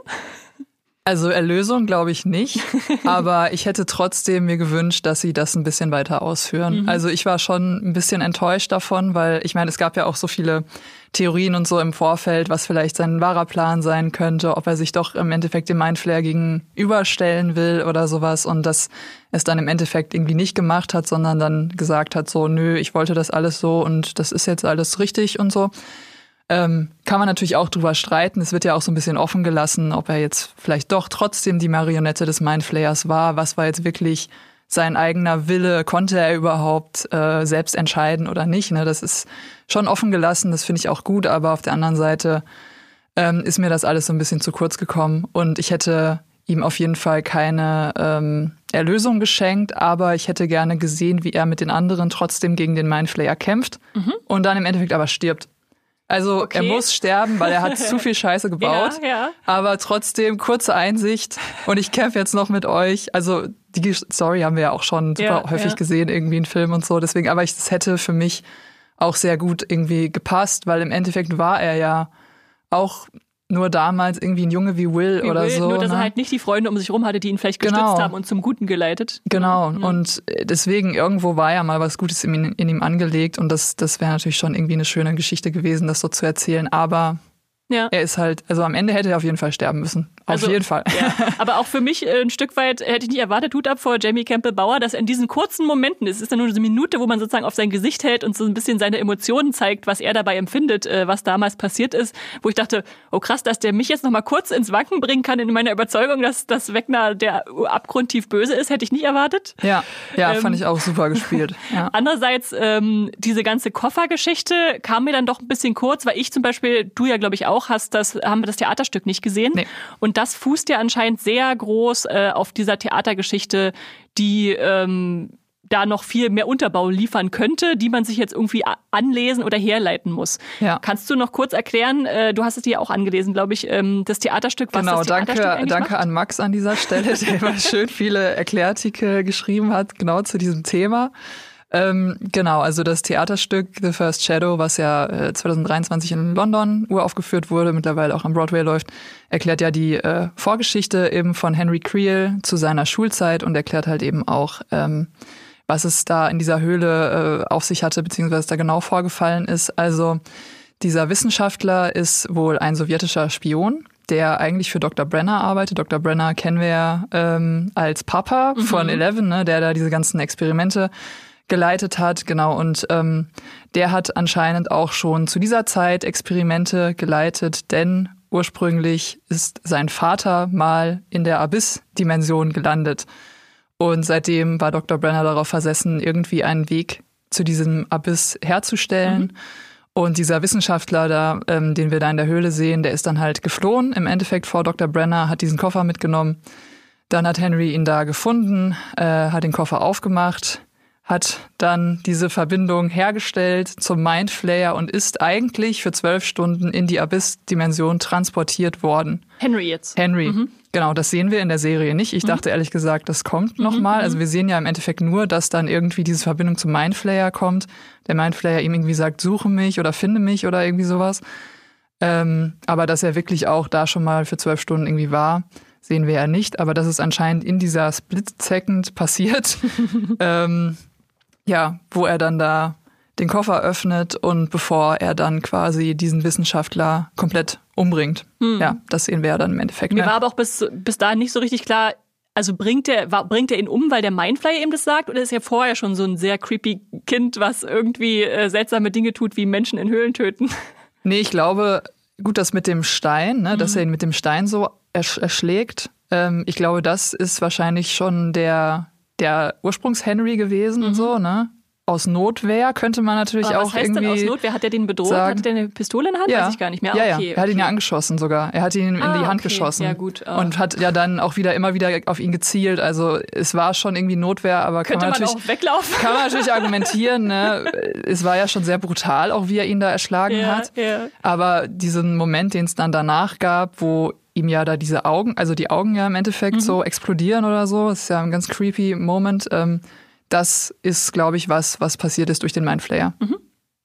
Also Erlösung glaube ich nicht, aber ich hätte trotzdem mir gewünscht, dass sie das ein bisschen weiter ausführen. Mhm. Also ich war schon ein bisschen enttäuscht davon, weil ich meine, es gab ja auch so viele Theorien und so im Vorfeld, was vielleicht sein wahrer Plan sein könnte, ob er sich doch im Endeffekt dem Mindflayer gegenüberstellen will oder sowas und dass es dann im Endeffekt irgendwie nicht gemacht hat, sondern dann gesagt hat so, nö, ich wollte das alles so und das ist jetzt alles richtig und so. Ähm, kann man natürlich auch drüber streiten. Es wird ja auch so ein bisschen offen gelassen, ob er jetzt vielleicht doch trotzdem die Marionette des Mindflayers war. Was war jetzt wirklich sein eigener Wille? Konnte er überhaupt äh, selbst entscheiden oder nicht? Ne? Das ist schon offen gelassen, das finde ich auch gut. Aber auf der anderen Seite ähm, ist mir das alles so ein bisschen zu kurz gekommen. Und ich hätte ihm auf jeden Fall keine ähm, Erlösung geschenkt, aber ich hätte gerne gesehen, wie er mit den anderen trotzdem gegen den Mindflayer kämpft mhm. und dann im Endeffekt aber stirbt. Also okay. Er muss sterben, weil er hat zu viel Scheiße gebaut. Ja, ja. Aber trotzdem kurze Einsicht und ich kämpfe jetzt noch mit euch. Also die Story haben wir ja auch schon super ja, häufig ja. gesehen, irgendwie in Filmen und so. Deswegen, aber ich, das hätte für mich auch sehr gut irgendwie gepasst, weil im Endeffekt war er ja auch nur damals irgendwie ein Junge wie Will wie oder Will, so. Nur, dass ne? er halt nicht die Freunde um sich rum hatte, die ihn vielleicht gestützt genau. haben und zum Guten geleitet. Genau. Mhm. Und deswegen irgendwo war ja mal was Gutes in, in ihm angelegt und das, das wäre natürlich schon irgendwie eine schöne Geschichte gewesen, das so zu erzählen. Aber ja. er ist halt, also am Ende hätte er auf jeden Fall sterben müssen. Auf also, jeden Fall. Ja. Aber auch für mich ein Stück weit hätte ich nicht erwartet, Hut ab vor Jamie Campbell Bower, dass in diesen kurzen Momenten, es ist dann nur eine Minute, wo man sozusagen auf sein Gesicht hält und so ein bisschen seine Emotionen zeigt, was er dabei empfindet, was damals passiert ist, wo ich dachte, oh krass, dass der mich jetzt noch mal kurz ins Wanken bringen kann in meiner Überzeugung, dass, dass Vecna der abgrundtief böse ist, hätte ich nicht erwartet. Ja, ja, ähm, fand ich auch super gespielt. Ja. Andererseits, ähm, diese ganze Koffergeschichte kam mir dann doch ein bisschen kurz, weil ich zum Beispiel, du ja glaube ich auch, hast das, haben wir das Theaterstück nicht gesehen. Nee. Und das fußt ja anscheinend sehr groß äh, auf dieser Theatergeschichte, die ähm, da noch viel mehr Unterbau liefern könnte, die man sich jetzt irgendwie anlesen oder herleiten muss. Ja. Kannst du noch kurz erklären, äh, du hast es dir auch angelesen, glaube ich, ähm, das Theaterstück, was genau, das Theaterstück danke, eigentlich danke macht? An Max an dieser Stelle, der immer schön viele Erklärartikel geschrieben hat, genau zu diesem Thema. Ähm, genau, also das Theaterstück The First Shadow, was ja äh, zwanzig dreiundzwanzig in London uraufgeführt wurde, mittlerweile auch am Broadway läuft, erklärt ja die äh, Vorgeschichte eben von Henry Creel zu seiner Schulzeit und erklärt halt eben auch, ähm, was es da in dieser Höhle äh, auf sich hatte, beziehungsweise was da genau vorgefallen ist. Also dieser Wissenschaftler ist wohl ein sowjetischer Spion, der eigentlich für Doktor Brenner arbeitet. Doktor Brenner kennen wir ja ähm, als Papa mhm. von Eleven, ne, der da diese ganzen Experimente geleitet hat, genau. Und ähm, der hat anscheinend auch schon zu dieser Zeit Experimente geleitet, denn ursprünglich ist sein Vater mal in der Abyss-Dimension gelandet. Und seitdem war Doktor Brenner darauf versessen, irgendwie einen Weg zu diesem Abyss herzustellen. Mhm. Und dieser Wissenschaftler da, ähm, den wir da in der Höhle sehen, der ist dann halt geflohen, im Endeffekt vor Doktor Brenner, hat diesen Koffer mitgenommen. Dann hat Henry ihn da gefunden, äh, hat den Koffer aufgemacht, hat dann diese Verbindung hergestellt zum Mindflayer und ist eigentlich für zwölf Stunden in die Abyss-Dimension transportiert worden. Henry jetzt. Henry, mhm. Genau, das sehen wir in der Serie nicht. Ich mhm. dachte ehrlich gesagt, das kommt mhm. nochmal. Also wir sehen ja im Endeffekt nur, dass dann irgendwie diese Verbindung zum Mindflayer kommt. Der Mindflayer ihm irgendwie sagt, suche mich oder finde mich oder irgendwie sowas. Ähm, aber dass er wirklich auch da schon mal für zwölf Stunden irgendwie war, sehen wir ja nicht. Aber das ist anscheinend in dieser Split-Second passiert. ähm, Ja, wo er dann da den Koffer öffnet und bevor er dann quasi diesen Wissenschaftler komplett umbringt. Hm. Ja, das sehen wir ja dann im Endeffekt. Mir ne? war aber auch bis, bis dahin nicht so richtig klar, also bringt er, bringt er ihn um, weil der Mindflayer ihm das sagt, oder ist er vorher schon so ein sehr creepy Kind, was irgendwie äh, seltsame Dinge tut, wie Menschen in Höhlen töten? Nee, ich glaube, gut, das mit dem Stein, ne, mhm. dass er ihn mit dem Stein so ersch- erschlägt, ähm, ich glaube, das ist wahrscheinlich schon der der Ursprungs-Henry gewesen mhm. und so, ne? Aus Notwehr könnte man natürlich aber auch was heißt irgendwie denn aus Notwehr? Hat er den bedroht? Sagen, hat er eine Pistole in der Hand? Ja. Weiß ich gar nicht mehr. Ja, ja. Okay, er hat okay. ihn ja angeschossen sogar. Er hat ihn in ah, die Hand okay. geschossen. Ja, gut. Oh. Und hat ja dann auch wieder immer wieder auf ihn gezielt. Also es war schon irgendwie Notwehr, aber könnte kann man, man natürlich, auch weglaufen? Kann man natürlich argumentieren. Ne? Es war ja schon sehr brutal, auch wie er ihn da erschlagen ja, hat. Ja. Aber diesen Moment, den es dann danach gab, wo ihm ja da diese Augen, also die Augen ja im Endeffekt mhm. so explodieren oder so, das ist ja ein ganz creepy Moment. Ähm, Das ist, glaube ich, was, was passiert ist durch den Mindflayer. Mhm.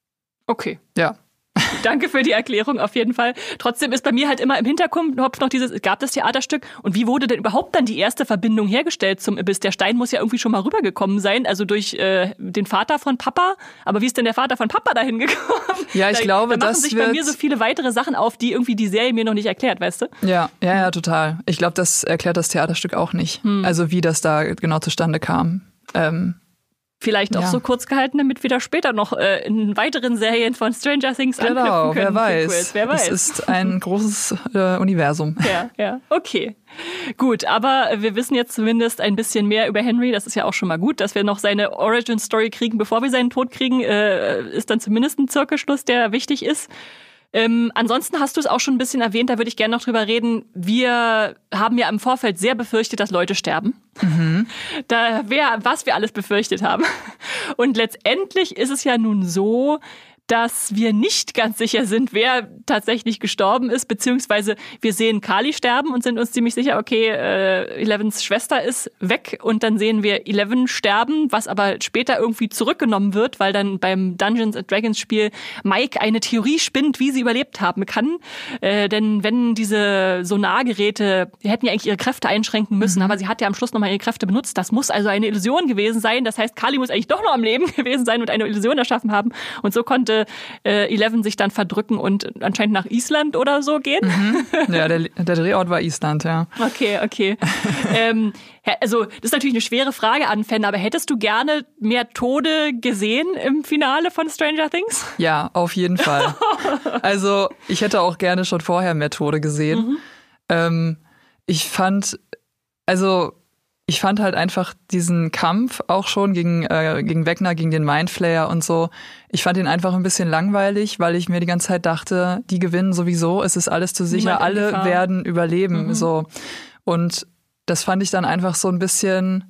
Okay. Ja. Danke für die Erklärung auf jeden Fall. Trotzdem ist bei mir halt immer im Hinterkopf noch dieses, es gab das Theaterstück und wie wurde denn überhaupt dann die erste Verbindung hergestellt zum Abyss? Der Stein muss ja irgendwie schon mal rübergekommen sein, also durch äh, den Vater von Papa. Aber wie ist denn der Vater von Papa dahin gekommen? Ja, ich da, glaube, da machen das sich wird bei mir so viele weitere Sachen auf, die irgendwie die Serie mir noch nicht erklärt, weißt du? Ja, ja, ja, total. Ich glaube, das erklärt das Theaterstück auch nicht. Hm. Also wie das da genau zustande kam. Ähm, Vielleicht auch ja. so kurz gehalten, damit wir da später noch äh, in weiteren Serien von Stranger Things genau, anknüpfen können. Wer weiß. Prequels. Wer weiß. Es ist ein großes äh, Universum. Ja, ja, okay. Gut, aber wir wissen jetzt zumindest ein bisschen mehr über Henry. Das ist ja auch schon mal gut, dass wir noch seine Origin-Story kriegen, bevor wir seinen Tod kriegen. Äh, ist dann zumindest ein Zirkelschluss, der wichtig ist. Ähm, ansonsten hast du es auch schon ein bisschen erwähnt, da würde ich gerne noch drüber reden. Wir haben ja im Vorfeld sehr befürchtet, dass Leute sterben. Mhm. Da wär, was wir alles befürchtet haben. Und letztendlich ist es ja nun so, dass wir nicht ganz sicher sind, wer tatsächlich gestorben ist, beziehungsweise wir sehen Kali sterben und sind uns ziemlich sicher, okay, äh, Elevens Schwester ist weg und dann sehen wir Eleven sterben, was aber später irgendwie zurückgenommen wird, weil dann beim Dungeons and Dragons Spiel Mike eine Theorie spinnt, wie sie überlebt haben kann. Äh, denn wenn diese Sonargeräte, die hätten ja eigentlich ihre Kräfte einschränken müssen, mhm. aber sie hat ja am Schluss nochmal ihre Kräfte benutzt. Das muss also eine Illusion gewesen sein. Das heißt, Kali muss eigentlich doch noch am Leben gewesen sein und eine Illusion erschaffen haben. Und so konnte äh, Eleven sich dann verdrücken und anscheinend nach Island oder so gehen. Mhm. Ja, der, der Drehort war Island, ja. Okay, okay. ähm, also das ist natürlich eine schwere Frage an Fan, aber hättest du gerne mehr Tode gesehen im Finale von Stranger Things? Ja, auf jeden Fall. Also ich hätte auch gerne schon vorher mehr Tode gesehen. Mhm. Ähm, ich fand, also ich fand halt einfach diesen Kampf auch schon gegen, äh, gegen Vecna, gegen den Mindflayer und so. Ich fand ihn einfach ein bisschen langweilig, weil ich mir die ganze Zeit dachte, die gewinnen sowieso, es ist alles zu sicher, alle werden überleben. Mhm. So. Und das fand ich dann einfach so ein bisschen,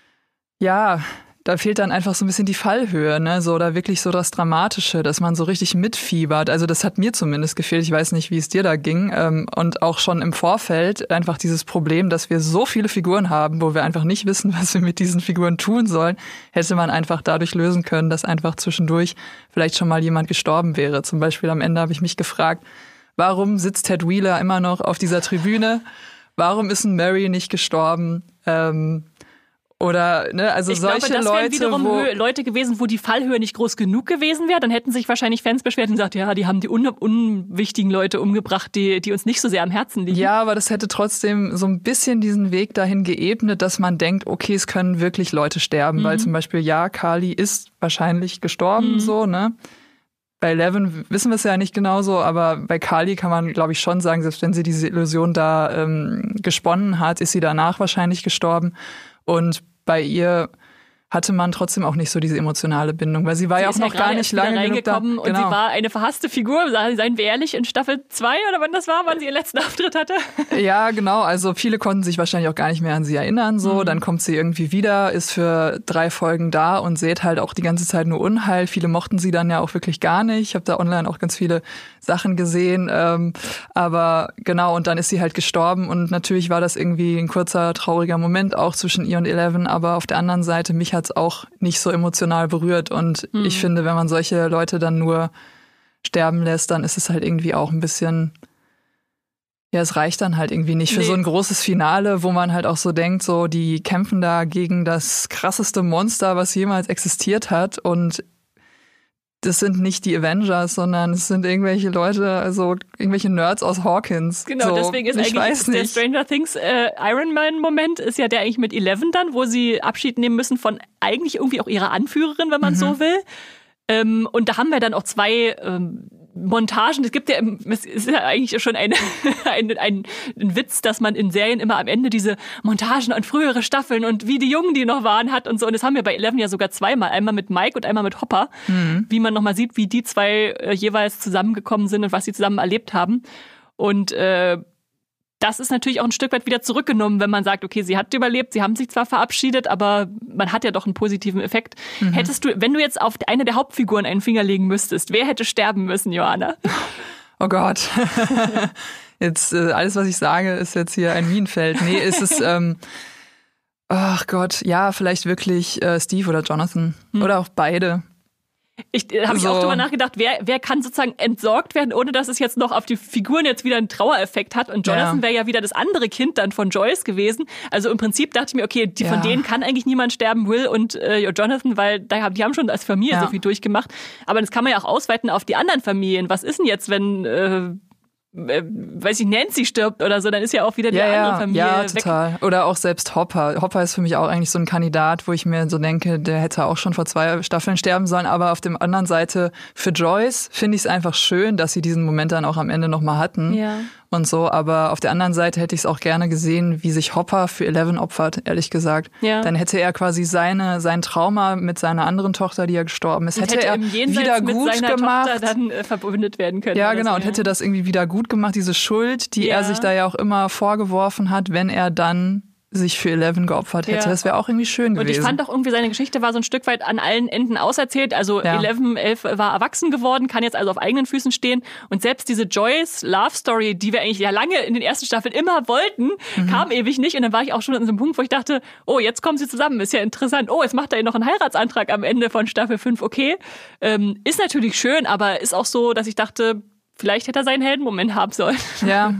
ja, da fehlt dann einfach so ein bisschen die Fallhöhe, ne, so, oder wirklich so das Dramatische, dass man so richtig mitfiebert. Also das hat mir zumindest gefehlt. Ich weiß nicht, wie es dir da ging. Und auch schon im Vorfeld einfach dieses Problem, dass wir so viele Figuren haben, wo wir einfach nicht wissen, was wir mit diesen Figuren tun sollen, hätte man einfach dadurch lösen können, dass einfach zwischendurch vielleicht schon mal jemand gestorben wäre. Zum Beispiel am Ende habe ich mich gefragt, warum sitzt Ted Wheeler immer noch auf dieser Tribüne? Warum ist ein Mary nicht gestorben? Ähm, Oder, ne, also ich solche glaube, das Leute, wären wiederum wo Höhe, Leute gewesen, wo die Fallhöhe nicht groß genug gewesen wäre. Dann hätten sich wahrscheinlich Fans beschwert und gesagt, ja, die haben die un- unwichtigen Leute umgebracht, die, die uns nicht so sehr am Herzen liegen. Ja, aber das hätte trotzdem so ein bisschen diesen Weg dahin geebnet, dass man denkt, okay, es können wirklich Leute sterben. Mhm. Weil zum Beispiel, ja, Carly ist wahrscheinlich gestorben, mhm. so, ne? Bei Eleven wissen wir es ja nicht genauso, aber bei Carly kann man, glaube ich, schon sagen, selbst wenn sie diese Illusion da ähm, gesponnen hat, ist sie danach wahrscheinlich gestorben. Und bei ihr hatte man trotzdem auch nicht so diese emotionale Bindung, weil sie war sie ja auch noch ja gar nicht lange genug da. Und genau. sie war eine verhasste Figur, seien wir ehrlich, in Staffel zwei oder wann das war, wann sie ihren letzten Auftritt hatte. Ja, genau, also viele konnten sich wahrscheinlich auch gar nicht mehr an sie erinnern, so. Mhm. Dann kommt sie irgendwie wieder, ist für drei Folgen da und sät halt auch die ganze Zeit nur Unheil. Viele mochten sie dann ja auch wirklich gar nicht. Ich habe da online auch ganz viele Sachen gesehen, ähm, aber genau, und dann ist sie halt gestorben und natürlich war das irgendwie ein kurzer, trauriger Moment auch zwischen ihr und Eleven, aber auf der anderen Seite, mich hat's auch nicht so emotional berührt und mhm. ich finde, wenn man solche Leute dann nur sterben lässt, dann ist es halt irgendwie auch ein bisschen, ja, es reicht dann halt irgendwie nicht für nee. so ein großes Finale, wo man halt auch so denkt, so, die kämpfen da gegen das krasseste Monster, was jemals existiert hat und das sind nicht die Avengers, sondern es sind irgendwelche Leute, also irgendwelche Nerds aus Hawkins. Genau, so, deswegen ist eigentlich der Stranger Things äh, Iron Man-Moment ist ja der eigentlich mit Eleven dann, wo sie Abschied nehmen müssen von eigentlich irgendwie auch ihrer Anführerin, wenn man mhm. so will. Ähm, und da haben wir dann auch zwei ähm, Montagen. Es gibt ja, es ist ja eigentlich schon ein, ein, ein, ein Witz, dass man in Serien immer am Ende diese Montagen und frühere Staffeln und wie die Jungen, die noch waren, hat und so. Und das haben wir bei Eleven ja sogar zweimal. Einmal mit Mike und einmal mit Hopper. Mhm. Wie man nochmal sieht, wie die zwei äh, jeweils zusammengekommen sind und was sie zusammen erlebt haben. Und äh, das ist natürlich auch ein Stück weit wieder zurückgenommen, wenn man sagt, okay, sie hat überlebt, sie haben sich zwar verabschiedet, aber man hat ja doch einen positiven Effekt. Mhm. Hättest du, wenn du jetzt auf eine der Hauptfiguren einen Finger legen müsstest, wer hätte sterben müssen, Johanna? Oh Gott. Jetzt, äh, alles, was ich sage, ist jetzt hier ein Minenfeld. Nee, ist es, ähm, ach Gott, ja, vielleicht wirklich äh, Steve oder Jonathan. Hm. Oder auch beide. Ich äh, habe so. ich auch drüber nachgedacht, wer, wer kann sozusagen entsorgt werden, ohne dass es jetzt noch auf die Figuren jetzt wieder einen Trauereffekt hat. Und Jonathan ja. wäre ja wieder das andere Kind dann von Joyce gewesen. Also im Prinzip dachte ich mir, okay, die, ja. von denen kann eigentlich niemand sterben, Will und äh, Jonathan, weil die haben, die haben schon als Familie ja. so viel durchgemacht. Aber das kann man ja auch ausweiten auf die anderen Familien. Was ist denn jetzt, wenn... Äh, Äh, weiß ich, Nancy stirbt oder so, dann ist ja auch wieder die ja, andere ja, Familie ja, weg. Total. Oder auch selbst Hopper. Hopper ist für mich auch eigentlich so ein Kandidat, wo ich mir so denke, der hätte auch schon vor zwei Staffeln sterben sollen. Aber auf der anderen Seite, für Joyce finde ich es einfach schön, dass sie diesen Moment dann auch am Ende nochmal hatten. Ja. Und so, aber auf der anderen Seite hätte ich es auch gerne gesehen, wie sich Hopper für Eleven opfert, ehrlich gesagt. Ja. Dann hätte er quasi seine, sein Trauma mit seiner anderen Tochter, die ja gestorben ist, hätte, hätte er im wieder mit gut seiner gemacht. Tochter dann äh, verbündet werden können. Ja, genau, so, und ja. hätte das irgendwie wieder gut gemacht, diese Schuld, die ja. er sich da ja auch immer vorgeworfen hat, wenn er dann sich für Eleven geopfert hätte. Ja. Das wäre auch irgendwie schön gewesen. Und ich fand auch irgendwie, seine Geschichte war so ein Stück weit an allen Enden auserzählt. Also ja. Eleven, elf war erwachsen geworden, kann jetzt also auf eigenen Füßen stehen. Und selbst diese Joyce Love Story, die wir eigentlich ja lange in den ersten Staffeln immer wollten, mhm. kam ewig nicht. Und dann war ich auch schon an so einem Punkt, wo ich dachte, oh, jetzt kommen sie zusammen, ist ja interessant. Oh, jetzt macht er noch einen Heiratsantrag am Ende von Staffel fünf. Okay, ähm, ist natürlich schön, aber ist auch so, dass ich dachte, vielleicht hätte er seinen Heldenmoment haben sollen. Ja.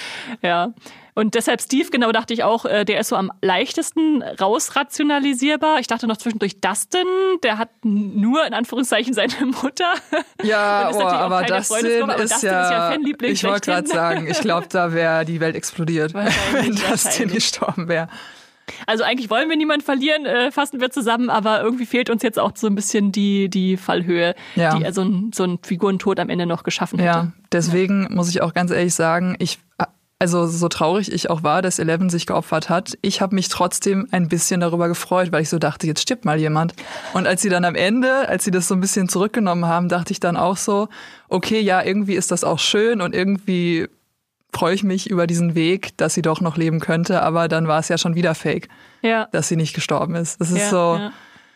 Ja. Und deshalb Steve, genau, dachte ich auch, der ist so am leichtesten rausrationalisierbar. Ich dachte noch zwischendurch Dustin, der hat nur in Anführungszeichen seine Mutter. Ja, ist oh, aber Dustin, aber ist, Dustin ja, ist ja Fanliebling. Ich wollte gerade sagen, ich glaube, da wäre die Welt explodiert, wenn Dustin gestorben wäre. Also eigentlich wollen wir niemanden verlieren, äh, fassen wir zusammen, aber irgendwie fehlt uns jetzt auch so ein bisschen die, die Fallhöhe, ja. die er so ein, so ein Figurentod am Ende noch geschaffen hätte. Ja, deswegen ja. muss ich auch ganz ehrlich sagen, ich... Also so traurig ich auch war, dass Eleven sich geopfert hat, ich habe mich trotzdem ein bisschen darüber gefreut, weil ich so dachte, jetzt stirbt mal jemand. Und als sie dann am Ende, als sie das so ein bisschen zurückgenommen haben, dachte ich dann auch so, okay, ja, irgendwie ist das auch schön und irgendwie freue ich mich über diesen Weg, dass sie doch noch leben könnte, aber dann war es ja schon wieder fake, ja. dass sie nicht gestorben ist. Das ist ja, so, ja,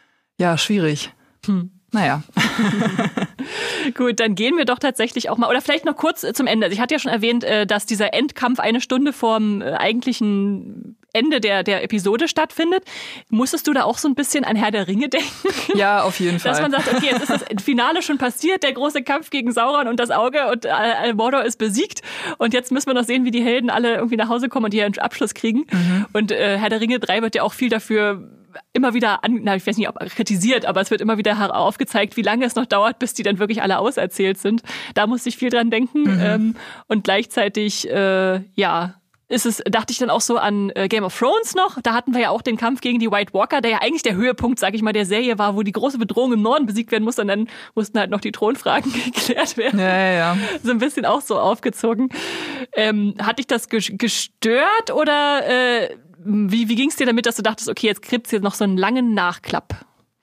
ja schwierig. Hm. Naja. Gut, dann gehen wir doch tatsächlich auch mal, oder vielleicht noch kurz zum Ende. Also ich hatte ja schon erwähnt, dass dieser Endkampf eine Stunde vorm eigentlichen Ende der, der Episode stattfindet. Musstest du da auch so ein bisschen an Herr der Ringe denken? Ja, auf jeden Fall. Dass man sagt, okay, jetzt ist das Finale schon passiert, der große Kampf gegen Sauron und das Auge und äh, Mordor ist besiegt und jetzt müssen wir noch sehen, wie die Helden alle irgendwie nach Hause kommen und hier einen Abschluss kriegen. Mhm. Und äh, Herr der Ringe drei wird ja auch viel dafür immer wieder, an, na, ich weiß nicht, ob kritisiert, aber es wird immer wieder aufgezeigt, wie lange es noch dauert, bis die dann wirklich alle auserzählt sind. Da musste ich viel dran denken. Mhm. Ähm, und gleichzeitig, äh, ja, ist es, dachte ich dann auch so an äh, Game of Thrones noch. Da hatten wir ja auch den Kampf gegen die White Walker, der ja eigentlich der Höhepunkt, sag ich mal, der Serie war, wo die große Bedrohung im Norden besiegt werden musste und dann mussten halt noch die Thronfragen geklärt werden. Ja, ja, ja. So ein bisschen auch so aufgezogen. Ähm, hat dich das gestört oder äh, wie, wie ging es dir damit, dass du dachtest, okay, jetzt gibt's jetzt noch so einen langen Nachklapp?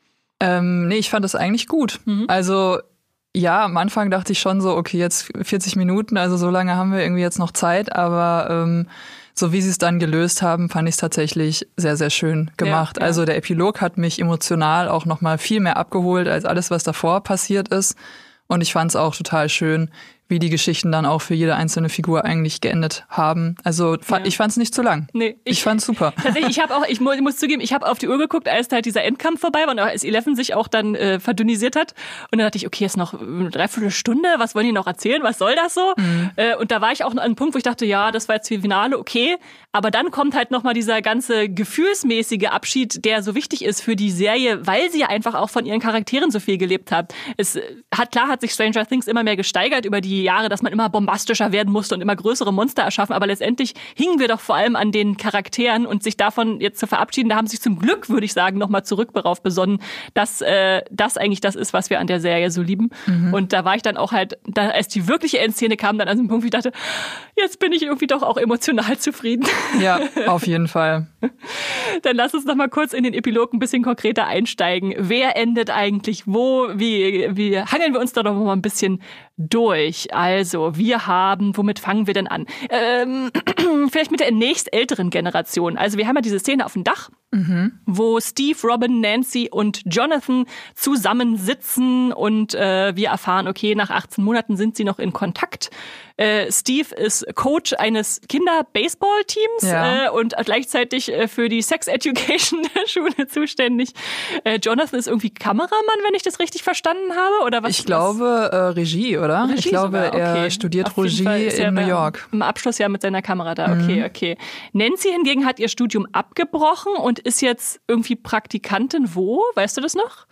Ähm, nee, ich fand das eigentlich gut. Mhm. Also ja, am Anfang dachte ich schon so, okay, jetzt vierzig Minuten, also so lange haben wir irgendwie jetzt noch Zeit, aber ähm, so wie sie es dann gelöst haben, fand ich es tatsächlich sehr, sehr schön gemacht. Ja, ja. Also der Epilog hat mich emotional auch nochmal viel mehr abgeholt als alles, was davor passiert ist. Und ich fand es auch total schön, wie die Geschichten dann auch für jede einzelne Figur eigentlich geendet haben. Also ja. ich fand es nicht zu lang. Nee, ich, ich fand es super. Tatsächlich, ich habe auch, ich muss, ich muss zugeben, ich habe auf die Uhr geguckt, als halt dieser Endkampf vorbei war und als Eleven sich auch dann äh, verdünnisiert hat. Und dann dachte ich, okay, jetzt noch eine Dreiviertelstunde, was wollen die noch erzählen? Was soll das so? Mhm. Äh, und da war ich auch an einem Punkt, wo ich dachte, ja, das war jetzt wie Finale, okay. Aber dann kommt halt nochmal dieser ganze gefühlsmäßige Abschied, der so wichtig ist für die Serie, weil sie ja einfach auch von ihren Charakteren so viel gelebt hat. Es hat, klar hat sich Stranger Things immer mehr gesteigert über die Jahre, dass man immer bombastischer werden musste und immer größere Monster erschaffen, aber letztendlich hingen wir doch vor allem an den Charakteren und sich davon jetzt zu verabschieden, da haben sich zum Glück, würde ich sagen, nochmal zurück darauf besonnen, dass äh, das eigentlich das ist, was wir an der Serie so lieben. Mhm. Und da war ich dann auch halt, da, als die wirkliche Endszene kam, dann an so einem Punkt, wo ich dachte, jetzt bin ich irgendwie doch auch emotional zufrieden. Ja, auf jeden Fall. Dann lass uns noch mal kurz in den Epilog ein bisschen konkreter einsteigen. Wer endet eigentlich wo? Wie, wie hangeln wir uns da noch mal ein bisschen durch? Also, wir haben, womit fangen wir denn an? Ähm, vielleicht mit der nächstälteren Generation. Also, wir haben ja diese Szene auf dem Dach, mhm. wo Steve, Robin, Nancy und Jonathan zusammensitzen und äh, wir erfahren, okay, nach achtzehn Monaten sind sie noch in Kontakt. Äh, Steve ist Coach eines Kinder-Baseball-Teams ja. äh, und gleichzeitig äh, für die Sex-Education der Schule zuständig. Äh, Jonathan ist irgendwie Kameramann, wenn ich das richtig verstanden habe, oder was? Ich glaube äh, Regie, oder? Regie ich glaube, sogar? Okay. Er studiert Auf Regie in New York. Im Abschlussjahr mit seiner Kamera da. Okay, mhm. okay. Nancy hingegen hat ihr Studium abgebrochen und ist jetzt irgendwie Praktikantin wo? Weißt du das noch?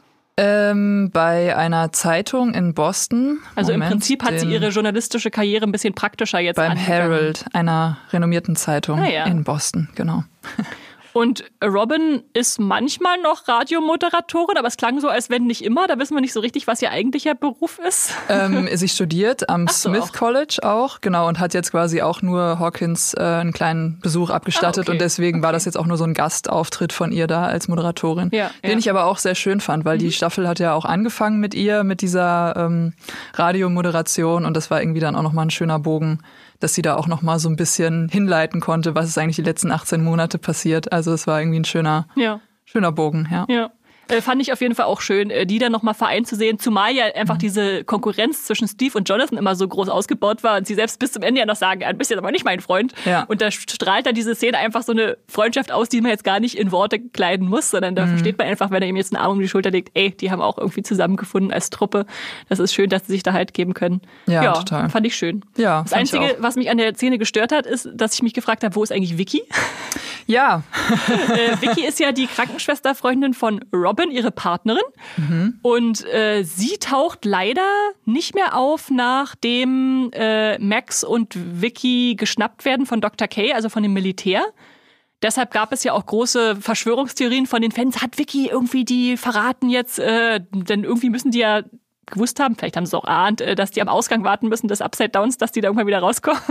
Ähm, bei einer Zeitung in Boston. Also Moment, im Prinzip hat sie ihre journalistische Karriere ein bisschen praktischer jetzt beim angegangen. Herald, einer renommierten Zeitung ah, ja. in Boston, genau. Und Robin ist manchmal noch Radiomoderatorin, aber es klang so, als wenn nicht immer. Da wissen wir nicht so richtig, was ihr eigentlicher Beruf ist. Ähm, sie studiert am so, Smith auch. College auch, genau, und hat jetzt quasi auch nur Hawkins äh, einen kleinen Besuch abgestattet. Ah, okay. Und deswegen okay. war das jetzt auch nur so ein Gastauftritt von ihr da als Moderatorin. Ja, den ja. ich aber auch sehr schön fand, weil mhm. die Staffel hat ja auch angefangen mit ihr, mit dieser ähm, Radiomoderation. Und das war irgendwie dann auch nochmal ein schöner Bogen, dass sie da auch noch mal so ein bisschen hinleiten konnte, was ist eigentlich die letzten achtzehn Monate passiert. Also es war irgendwie ein schöner, ja. schöner Bogen. Ja. ja. Äh, fand ich auf jeden Fall auch schön, die dann nochmal vereint zu sehen, zumal ja einfach mhm. diese Konkurrenz zwischen Steve und Jonathan immer so groß ausgebaut war und sie selbst bis zum Ende ja noch sagen, du bist jetzt aber nicht mein Freund. Ja. Und da strahlt dann diese Szene einfach so eine Freundschaft aus, die man jetzt gar nicht in Worte kleiden muss, sondern da mhm. versteht man einfach, wenn er ihm jetzt einen Arm um die Schulter legt, ey, die haben auch irgendwie zusammengefunden als Truppe. Das ist schön, dass sie sich da halt geben können. Ja, ja total. Fand ich schön. Ja, das Einzige, was mich an der Szene gestört hat, ist, dass ich mich gefragt habe, wo ist eigentlich Vicky? Ja. äh, Vicky ist ja die Krankenschwesterfreundin von Robin, ihre Partnerin. Mhm. Und äh, sie taucht leider nicht mehr auf, nachdem äh, Max und Vicky geschnappt werden von Doktor K, also von dem Militär. Deshalb gab es ja auch große Verschwörungstheorien von den Fans. Hat Vicky irgendwie die verraten jetzt? Äh, denn irgendwie müssen die ja gewusst haben, vielleicht haben sie es auch ahnt, dass die am Ausgang warten müssen des Upside Downs, dass die da irgendwann wieder rauskommen.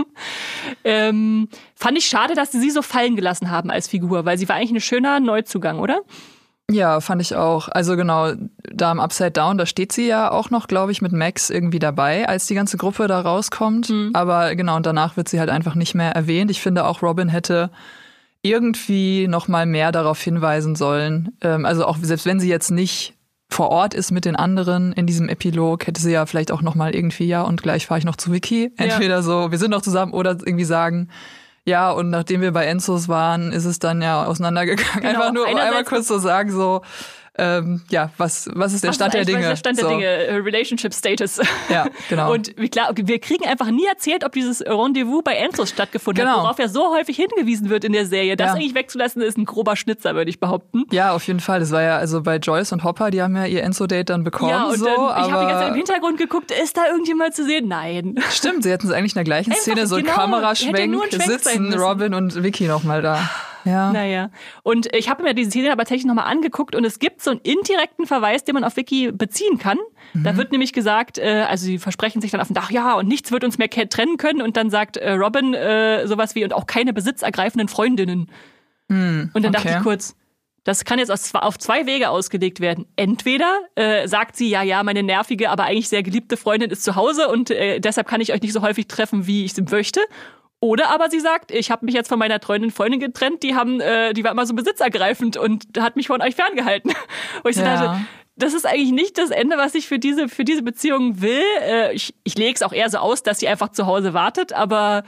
Ähm, fand ich schade, dass sie sie so fallen gelassen haben als Figur, weil sie war eigentlich ein schöner Neuzugang, oder? Ja, fand ich auch. Also genau, da im Upside Down, da steht sie ja auch noch, glaube ich, mit Max irgendwie dabei, als die ganze Gruppe da rauskommt. Mhm. Aber genau, und danach wird sie halt einfach nicht mehr erwähnt. Ich finde auch, Robin hätte irgendwie noch mal mehr darauf hinweisen sollen. Ähm, also auch selbst wenn sie jetzt nicht vor Ort ist mit den anderen in diesem Epilog, hätte sie ja vielleicht auch noch mal irgendwie, ja, und gleich fahre ich noch zu Vicky. Entweder ja. so, wir sind noch zusammen, oder irgendwie sagen, ja, und nachdem wir bei Enzos waren, ist es dann ja auseinandergegangen. Genau. Einfach nur einmal kurz so sagen, so, ähm, ja, was, was ist der was Stand ist der Dinge? Was ist der Stand so. der Dinge? Relationship Status. Ja, genau. Und wie klar, wir kriegen einfach nie erzählt, ob dieses Rendezvous bei Ensos stattgefunden genau. hat, worauf ja so häufig hingewiesen wird in der Serie. Das ja. eigentlich wegzulassen, ist ein grober Schnitzer, würde ich behaupten. Ja, auf jeden Fall. Das war ja also bei Joyce und Hopper, die haben ja ihr Enzo-Date dann bekommen. Ja, und so, dann, ich aber habe die ganze Zeit im Hintergrund geguckt, ist da irgendjemand zu sehen? Nein. Stimmt, sie hätten es eigentlich in der gleichen Einfach, Szene, so genau, Kameraschwenk, hätte nur ein Schwenk sein sitzen müssen. Robin und Vicky nochmal da. Ja. Naja. Und ich habe mir diese Szene aber tatsächlich nochmal angeguckt und es gibt so einen indirekten Verweis, den man auf Vicky beziehen kann. Mhm. Da wird nämlich gesagt, äh, also sie versprechen sich dann auf dem Dach, ja, und nichts wird uns mehr trennen können. Und dann sagt äh, Robin äh, sowas wie, und auch keine besitzergreifenden Freundinnen. Mhm. Und dann okay. dachte ich kurz, das kann jetzt aus, auf zwei Wege ausgelegt werden. Entweder äh, sagt sie, ja, ja, meine nervige, aber eigentlich sehr geliebte Freundin ist zu Hause und äh, deshalb kann ich euch nicht so häufig treffen, wie ich es möchte. Oder aber sie sagt, ich habe mich jetzt von meiner treuen Freundin getrennt, die haben, äh, die war immer so besitzergreifend und hat mich von euch ferngehalten. Wo ich so ja. dachte, das ist eigentlich nicht das Ende, was ich für diese, für diese Beziehung will. Äh, ich ich lege es auch eher so aus, dass sie einfach zu Hause wartet, aber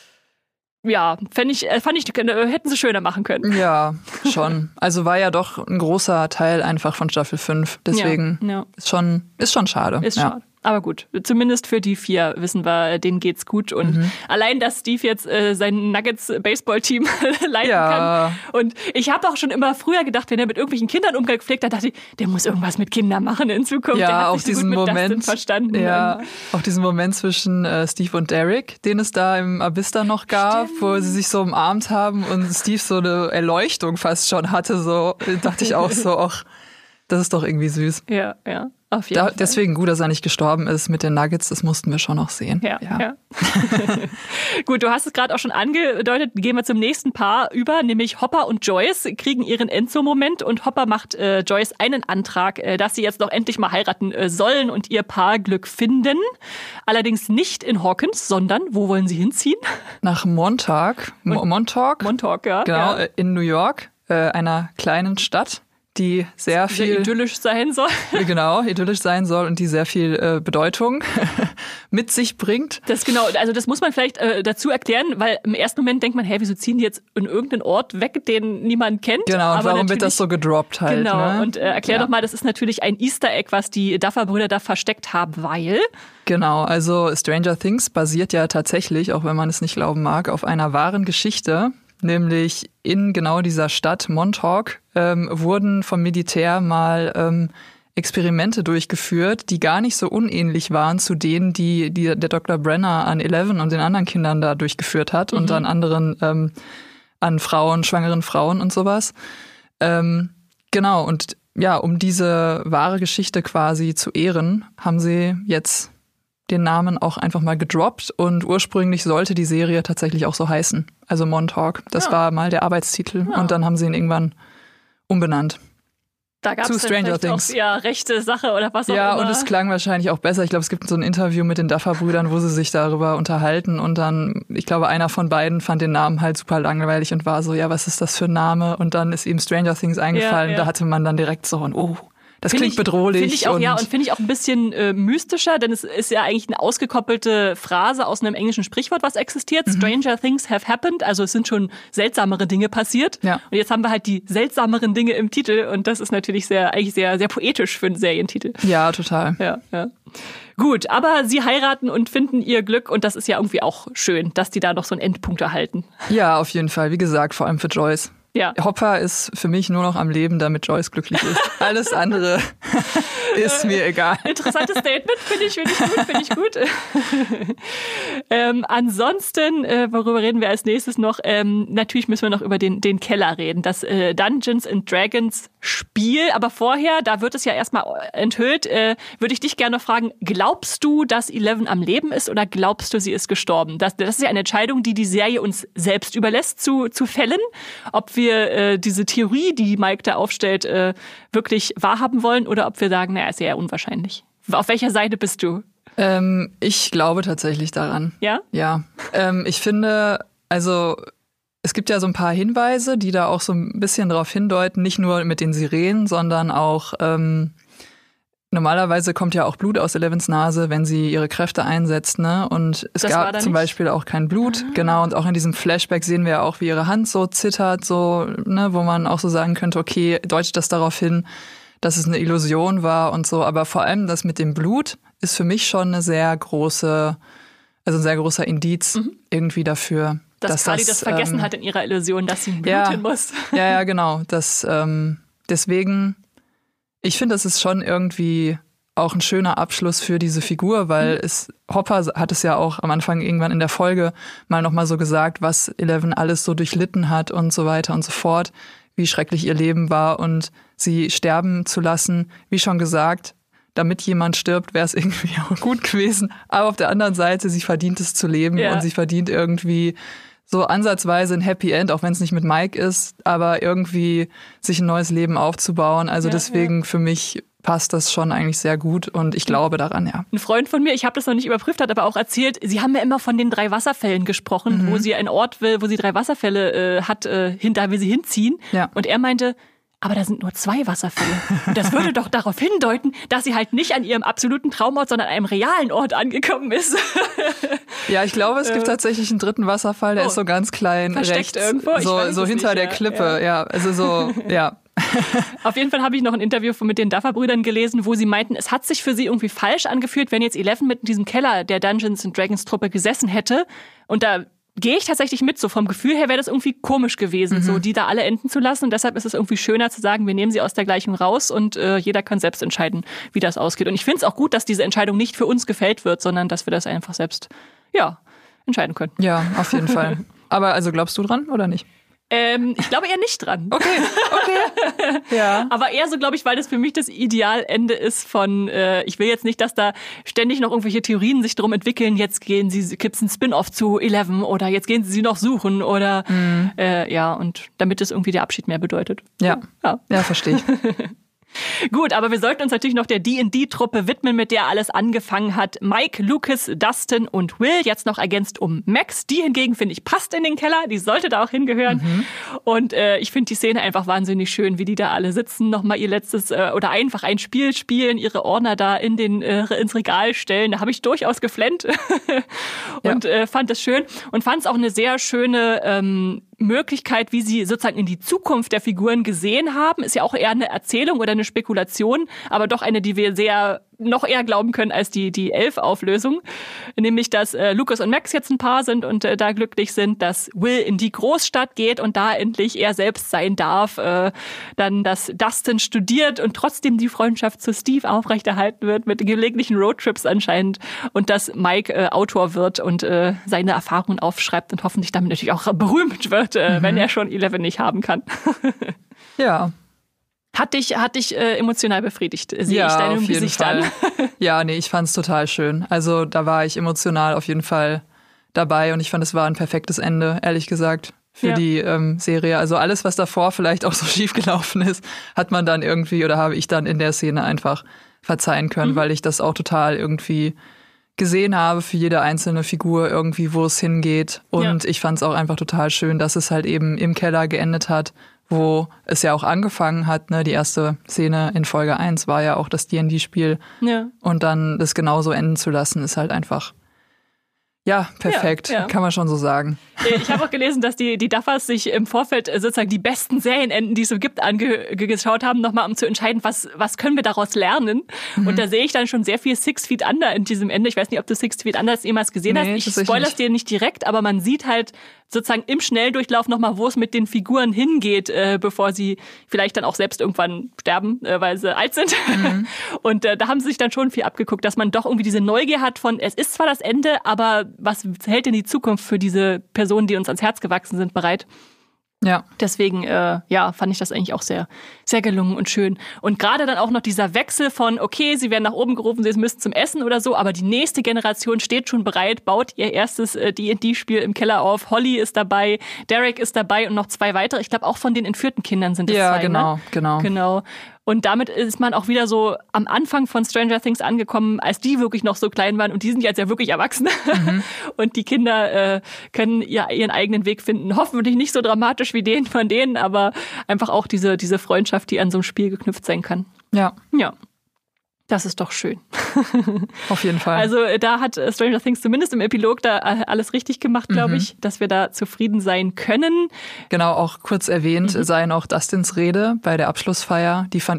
ja, fand ich, fand ich, hätten sie schöner machen können. Ja, schon. Also war ja doch ein großer Teil einfach von Staffel fünf. Deswegen ja, ja. ist schon, ist schon schade. Ist ja. schade. Aber gut, zumindest für die vier wissen wir, denen geht's gut. Und mhm. allein, dass Steve jetzt äh, sein Nuggets-Baseball-Team leiten ja. kann. Und ich habe auch schon immer früher gedacht, wenn er mit irgendwelchen Kindern Umgang pflegt, da dachte ich, der muss irgendwas mit Kindern machen in Zukunft. Ja, der hat auch sich so diesen gut mit Moment, Dustin verstanden. Ja, auch diesen Moment zwischen äh, Steve und Derek, den es da im Abyss dann noch gab, Stimmt. wo sie sich so umarmt haben und Steve so eine Erleuchtung fast schon hatte. So dachte ich auch so, ach, das ist doch irgendwie süß. Ja, ja. Auf jeden Da, Fall. Deswegen gut, dass er nicht gestorben ist mit den Nuggets, das mussten wir schon noch sehen. Ja, ja. ja. Gut, du hast es gerade auch schon angedeutet, gehen wir zum nächsten Paar über, nämlich Hopper und Joyce kriegen ihren Enzo-Moment und Hopper macht äh, Joyce einen Antrag, äh, dass sie jetzt doch endlich mal heiraten äh, sollen und ihr Paarglück finden. Allerdings nicht in Hawkins, sondern wo wollen sie hinziehen? Nach Montauk. Mo- Montauk? Montauk, ja. Genau, ja. in New York, äh, einer kleinen Stadt, die sehr viel sehr idyllisch sein soll. Genau, idyllisch sein soll und die sehr viel äh, Bedeutung mit sich bringt. Das genau, also das muss man vielleicht äh, dazu erklären, weil im ersten Moment denkt man, hä, wieso ziehen die jetzt in irgendeinen Ort weg, den niemand kennt? Genau, und aber warum wird das so gedroppt halt? Genau, ne? und äh, erklär ja. doch mal, das ist natürlich ein Easter Egg, was die Duffer-Brüder da versteckt haben, weil... Genau, also Stranger Things basiert ja tatsächlich, auch wenn man es nicht glauben mag, auf einer wahren Geschichte. Nämlich in genau dieser Stadt Montauk ähm, wurden vom Militär mal ähm, Experimente durchgeführt, die gar nicht so unähnlich waren zu denen, die, die der Doktor Brenner an Eleven und den anderen Kindern da durchgeführt hat mhm. und an anderen, ähm, an Frauen, schwangeren Frauen und sowas. Ähm, genau, und ja, um diese wahre Geschichte quasi zu ehren, haben sie jetzt den Namen auch einfach mal gedroppt und ursprünglich sollte die Serie tatsächlich auch so heißen. Also Montauk. Das ja. war mal der Arbeitstitel ja. und dann haben sie ihn irgendwann umbenannt. Da gab es Stranger Things. Auch, ja, rechte Sache oder was auch ja, immer. Ja, und es klang wahrscheinlich auch besser. Ich glaube, es gibt so ein Interview mit den Duffer-Brüdern, wo sie sich darüber unterhalten und dann, ich glaube, einer von beiden fand den Namen halt super langweilig und war so, ja, was ist das für ein Name? Und dann ist ihm Stranger Things eingefallen. Ja, ja. Da hatte man dann direkt so ein, oh, das find klingt ich, bedrohlich. Finde ich auch, und ja, und finde ich auch ein bisschen äh, mystischer, denn es ist ja eigentlich eine ausgekoppelte Phrase aus einem englischen Sprichwort, was existiert. Mhm. Stranger things have happened, also es sind schon seltsamere Dinge passiert. Ja. Und jetzt haben wir halt die seltsameren Dinge im Titel und das ist natürlich sehr, eigentlich sehr, sehr poetisch für einen Serientitel. Ja, total. Ja, ja. Gut, aber sie heiraten und finden ihr Glück und das ist ja irgendwie auch schön, dass die da noch so einen Endpunkt erhalten. Ja, auf jeden Fall. Wie gesagt, vor allem für Joyce. Ja. Hopper ist für mich nur noch am Leben, damit Joyce glücklich ist. Alles andere ist mir egal. Interessantes Statement, finde ich, finde ich gut, finde ich gut. ähm, ansonsten, äh, worüber reden wir als nächstes noch? Ähm, natürlich müssen wir noch über den, den Keller reden, das äh, Dungeons and Dragons Spiel. Aber vorher, da wird es ja erstmal enthüllt, äh, würde ich dich gerne noch fragen, glaubst du, dass Eleven am Leben ist oder glaubst du, sie ist gestorben? Das, das ist ja eine Entscheidung, die die Serie uns selbst überlässt zu, zu fällen. Ob wir äh, diese Theorie, die Mike da aufstellt, äh, wirklich wahrhaben wollen oder ob wir sagen, naja, ist eher unwahrscheinlich. Auf welcher Seite bist du? Ähm, ich glaube tatsächlich daran. Ja? Ja. Ähm, ich finde, also es gibt ja so ein paar Hinweise, die da auch so ein bisschen darauf hindeuten, nicht nur mit den Sirenen, sondern auch ähm, normalerweise kommt ja auch Blut aus Elevens Nase, wenn sie ihre Kräfte einsetzt, ne? Und es das gab zum Beispiel auch kein Blut, ah. genau. Und auch in diesem Flashback sehen wir ja auch, wie ihre Hand so zittert, so, ne, wo man auch so sagen könnte, okay, deutet das darauf hin, dass es eine Illusion war und so. Aber vor allem das mit dem Blut ist für mich schon eine sehr große, also ein sehr großer Indiz mhm. irgendwie dafür, dass, dass Carly das, das vergessen ähm, hat in ihrer Illusion, dass sie bluten ja, muss. Ja, ja, genau. Das, ähm, deswegen, ich finde, das ist schon irgendwie auch ein schöner Abschluss für diese Figur, weil mhm. es Hopper hat es ja auch am Anfang irgendwann in der Folge mal nochmal so gesagt, was Eleven alles so durchlitten hat und so weiter und so fort, wie schrecklich ihr Leben war und sie sterben zu lassen, wie schon gesagt, damit jemand stirbt, wäre es irgendwie auch gut gewesen. Aber auf der anderen Seite, sie verdient es zu leben ja. und sie verdient irgendwie so ansatzweise ein Happy End, auch wenn es nicht mit Mike ist, aber irgendwie sich ein neues Leben aufzubauen. Also ja, deswegen ja. für mich passt das schon eigentlich sehr gut und ich glaube daran, ja. Ein Freund von mir, ich habe das noch nicht überprüft, hat aber auch erzählt, sie haben ja immer von den drei Wasserfällen gesprochen, mhm. wo sie einen Ort will, wo sie drei Wasserfälle äh, hat, äh, hinter will sie hinziehen. Ja. Und er meinte, aber da sind nur zwei Wasserfälle. Und das würde doch darauf hindeuten, dass sie halt nicht an ihrem absoluten Traumort, sondern an einem realen Ort angekommen ist. Ja, ich glaube, es gibt tatsächlich einen dritten Wasserfall, der oh. ist so ganz klein versteckt rechts, irgendwo. so, so hinter nicht, der ja. Klippe. Ja. ja, also so, ja. Auf jeden Fall habe ich noch ein Interview mit den Duffer-Brüdern gelesen, wo sie meinten, es hat sich für sie irgendwie falsch angefühlt, wenn jetzt Eleven mit in diesem Keller der Dungeons and Dragons Truppe gesessen hätte. Und da gehe ich tatsächlich mit, so vom Gefühl her wäre das irgendwie komisch gewesen, mhm. so die da alle enden zu lassen. Und deshalb ist es irgendwie schöner zu sagen, wir nehmen sie aus der Gleichung raus und äh, jeder kann selbst entscheiden, wie das ausgeht. Und ich finde es auch gut, dass diese Entscheidung nicht für uns gefällt wird, sondern dass wir das einfach selbst, ja, entscheiden können. Ja, auf jeden Fall. Aber also glaubst du dran oder nicht? Ähm, ich glaube eher nicht dran. Okay, okay. Ja. Aber eher so, glaube ich, weil das für mich das Idealende ist von, äh, ich will jetzt nicht, dass da ständig noch irgendwelche Theorien sich drum entwickeln, jetzt gehen sie, gibt's einen Spin-off zu Eleven oder jetzt gehen sie sie noch suchen oder, mhm. äh, ja, und damit es irgendwie der Abschied mehr bedeutet. Ja, ja, ja verstehe ich. Gut, aber wir sollten uns natürlich noch der D und D-Truppe widmen, mit der alles angefangen hat. Mike, Lucas, Dustin und Will, jetzt noch ergänzt um Max. Die hingegen, finde ich, passt in den Keller. Die sollte da auch hingehören. Mhm. Und äh, ich finde die Szene einfach wahnsinnig schön, wie die da alle sitzen, nochmal ihr letztes äh, oder einfach ein Spiel spielen, ihre Ordner da in den äh, ins Regal stellen. Da habe ich durchaus geflennt und ja. äh, fand das schön und fand es auch eine sehr schöne ähm, Möglichkeit, wie sie sozusagen in die Zukunft der Figuren gesehen haben. Ist ja auch eher eine Erzählung oder eine Spekulation, aber doch eine, die wir sehr noch eher glauben können als die die Elf-Auflösung. Nämlich, dass äh, Lucas und Max jetzt ein Paar sind und äh, da glücklich sind, dass Will in die Großstadt geht und da endlich er selbst sein darf. Äh, dann, dass Dustin studiert und trotzdem die Freundschaft zu Steve aufrechterhalten wird mit gelegentlichen Roadtrips anscheinend und dass Mike äh, Autor wird und äh, seine Erfahrungen aufschreibt und hoffentlich damit natürlich auch berühmt wird, äh, mhm. wenn er schon Eleven nicht haben kann. Ja. Hat dich, hat dich äh, emotional befriedigt, sehe ja, ich deinem auf jeden Gesicht Fall. an. Ja, nee, ich fand's total schön. Also da war ich emotional auf jeden Fall dabei und ich fand, es war ein perfektes Ende, ehrlich gesagt, für ja. die ähm, Serie. Also alles, was davor vielleicht auch so schief gelaufen ist, hat man dann irgendwie oder habe ich dann in der Szene einfach verzeihen können, mhm. weil ich das auch total irgendwie gesehen habe für jede einzelne Figur irgendwie, wo es hingeht. Und ja. ich fand's auch einfach total schön, dass es halt eben im Keller geendet hat, wo es ja auch angefangen hat, ne, die erste Szene in Folge eins war ja auch das D und D-Spiel. Ja. Und dann das genauso enden zu lassen, ist halt einfach, ja, perfekt, ja, ja. kann man schon so sagen. Ich habe auch gelesen, dass die, die Duffers sich im Vorfeld sozusagen die besten Serienenden, die es so gibt, angeschaut haben, nochmal um zu entscheiden, was, was können wir daraus lernen. Mhm. Und da sehe ich dann schon sehr viel Six Feet Under in diesem Ende. Ich weiß nicht, ob du Six Feet Under jemals gesehen nee, hast. Ich spoilere dir nicht direkt, aber man sieht halt sozusagen im Schnelldurchlauf nochmal, wo es mit den Figuren hingeht, äh, bevor sie vielleicht dann auch selbst irgendwann sterben, äh, weil sie alt sind. Mhm. Und äh, da haben sie sich dann schon viel abgeguckt, dass man doch irgendwie diese Neugier hat von, es ist zwar das Ende, aber was hält denn die Zukunft für diese Personen, die uns ans Herz gewachsen sind, bereit? Ja. Deswegen, äh, ja, fand ich das eigentlich auch sehr, sehr gelungen und schön. Und gerade dann auch noch dieser Wechsel von, okay, sie werden nach oben gerufen, sie müssen zum Essen oder so, aber die nächste Generation steht schon bereit, baut ihr erstes äh, D und D-Spiel im Keller auf. Holly ist dabei, Derek ist dabei und noch zwei weitere. Ich glaube, auch von den entführten Kindern sind es ja, zwei. Ja, genau, ne? genau. Genau. Und damit ist man auch wieder so am Anfang von Stranger Things angekommen, als die wirklich noch so klein waren und die sind jetzt ja wirklich erwachsen. Mhm. Und die Kinder äh, können ja ihren eigenen Weg finden. Hoffentlich nicht so dramatisch wie den von denen, aber einfach auch diese, diese Freundschaft, die an so einem Spiel geknüpft sein kann. Ja. Ja. Das ist doch schön. Auf jeden Fall. Also da hat Stranger Things zumindest im Epilog da alles richtig gemacht, glaube mhm. ich, dass wir da zufrieden sein können. Genau, auch kurz erwähnt, mhm. sei noch Dustins Rede bei der Abschlussfeier. Die fand ich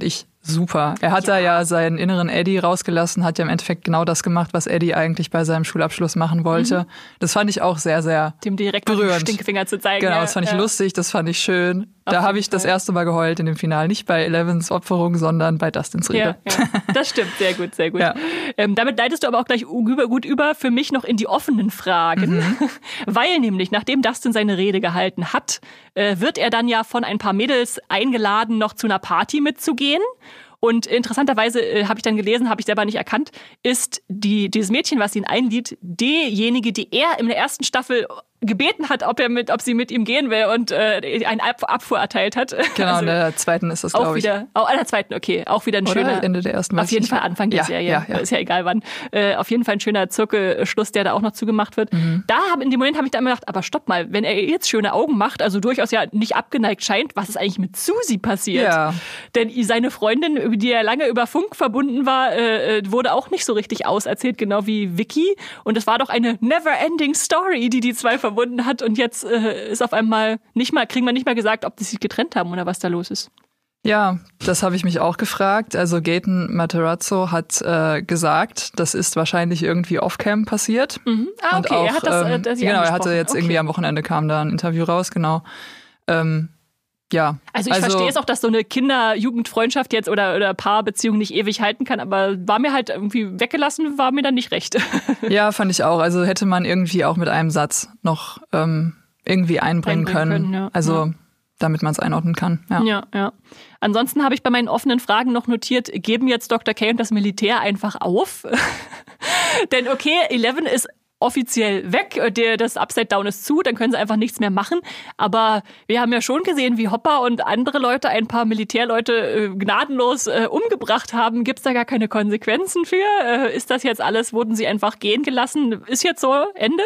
super. Er hat ja. da ja seinen inneren Eddie rausgelassen, hat ja im Endeffekt genau das gemacht, was Eddie eigentlich bei seinem Schulabschluss machen wollte. Mhm. Das fand ich auch sehr, sehr Dem direkt berührend. Den Stinkefinger zu zeigen. Genau, das fand ich ja. lustig, das fand ich schön. Auf da habe ich Fall. das erste Mal geheult in dem Finale. Nicht bei Elevens Opferung, sondern bei Dustins Rede. Ja, ja. Das stimmt, sehr gut, sehr gut. Ja. Ähm, damit leitest du aber auch gleich gut über für mich noch in die offenen Fragen. Mhm. Weil nämlich, nachdem Dustin seine Rede gehalten hat, äh, wird er dann ja von ein paar Mädels eingeladen, noch zu einer Party mitzugehen. Und interessanterweise äh, habe ich dann gelesen, habe ich selber nicht erkannt, ist die, dieses Mädchen, was ihn einlädt, diejenige, die er in der ersten Staffel gebeten hat, ob er mit, ob sie mit ihm gehen will und äh, einen Ab- Abfuhr erteilt hat. Genau, also in der zweiten ist das, glaube ich. Wieder, auch in der zweiten, okay. Auch wieder ein Oder schöner... Ende der ersten. Auf jeden Fall Anfang der ja, Serie. Ja, ja. Ist ja egal wann. Äh, auf jeden Fall ein schöner Zirkelschluss, der da auch noch zugemacht wird. Mhm. Da hab, in dem Moment habe ich dann immer gedacht, aber stopp mal, wenn er jetzt schöne Augen macht, also durchaus ja nicht abgeneigt scheint, was ist eigentlich mit Susie passiert? Ja. Denn seine Freundin, über die er lange über Funk verbunden war, äh, wurde auch nicht so richtig auserzählt, genau wie Vicky. Und es war doch eine never-ending Story, die die zwei verbunden hat. Und jetzt äh, ist auf einmal nicht mal, kriegen wir nicht mal gesagt, ob die sich getrennt haben oder was da los ist. Ja, das habe ich mich auch gefragt. Also Gaten Matarazzo hat äh, gesagt, das ist wahrscheinlich irgendwie off-cam passiert. Mhm. Ah, okay, und auch, er hat das, ähm, äh, das genau, er hatte jetzt okay. irgendwie am Wochenende kam da ein Interview raus, genau. Ähm, ja. Also ich also, verstehe es auch, dass so eine Kinder-Jugendfreundschaft jetzt oder, oder Paarbeziehung nicht ewig halten kann, aber war mir halt irgendwie weggelassen, war mir dann nicht recht. Ja, fand ich auch. Also hätte man irgendwie auch mit einem Satz noch ähm, irgendwie einbringen, einbringen können. können ja. Also ja. damit man es einordnen kann. Ja, ja. ja. Ansonsten habe ich bei meinen offenen Fragen noch notiert, geben jetzt Doktor K und das Militär einfach auf? Denn okay, Eleven ist offiziell weg, der, das Upside Down ist zu, dann können sie einfach nichts mehr machen. Aber wir haben ja schon gesehen, wie Hopper und andere Leute ein paar Militärleute äh, gnadenlos äh, umgebracht haben. Gibt's da gar keine Konsequenzen für? Äh, ist das jetzt alles, wurden sie einfach gehen gelassen? Ist jetzt so Ende?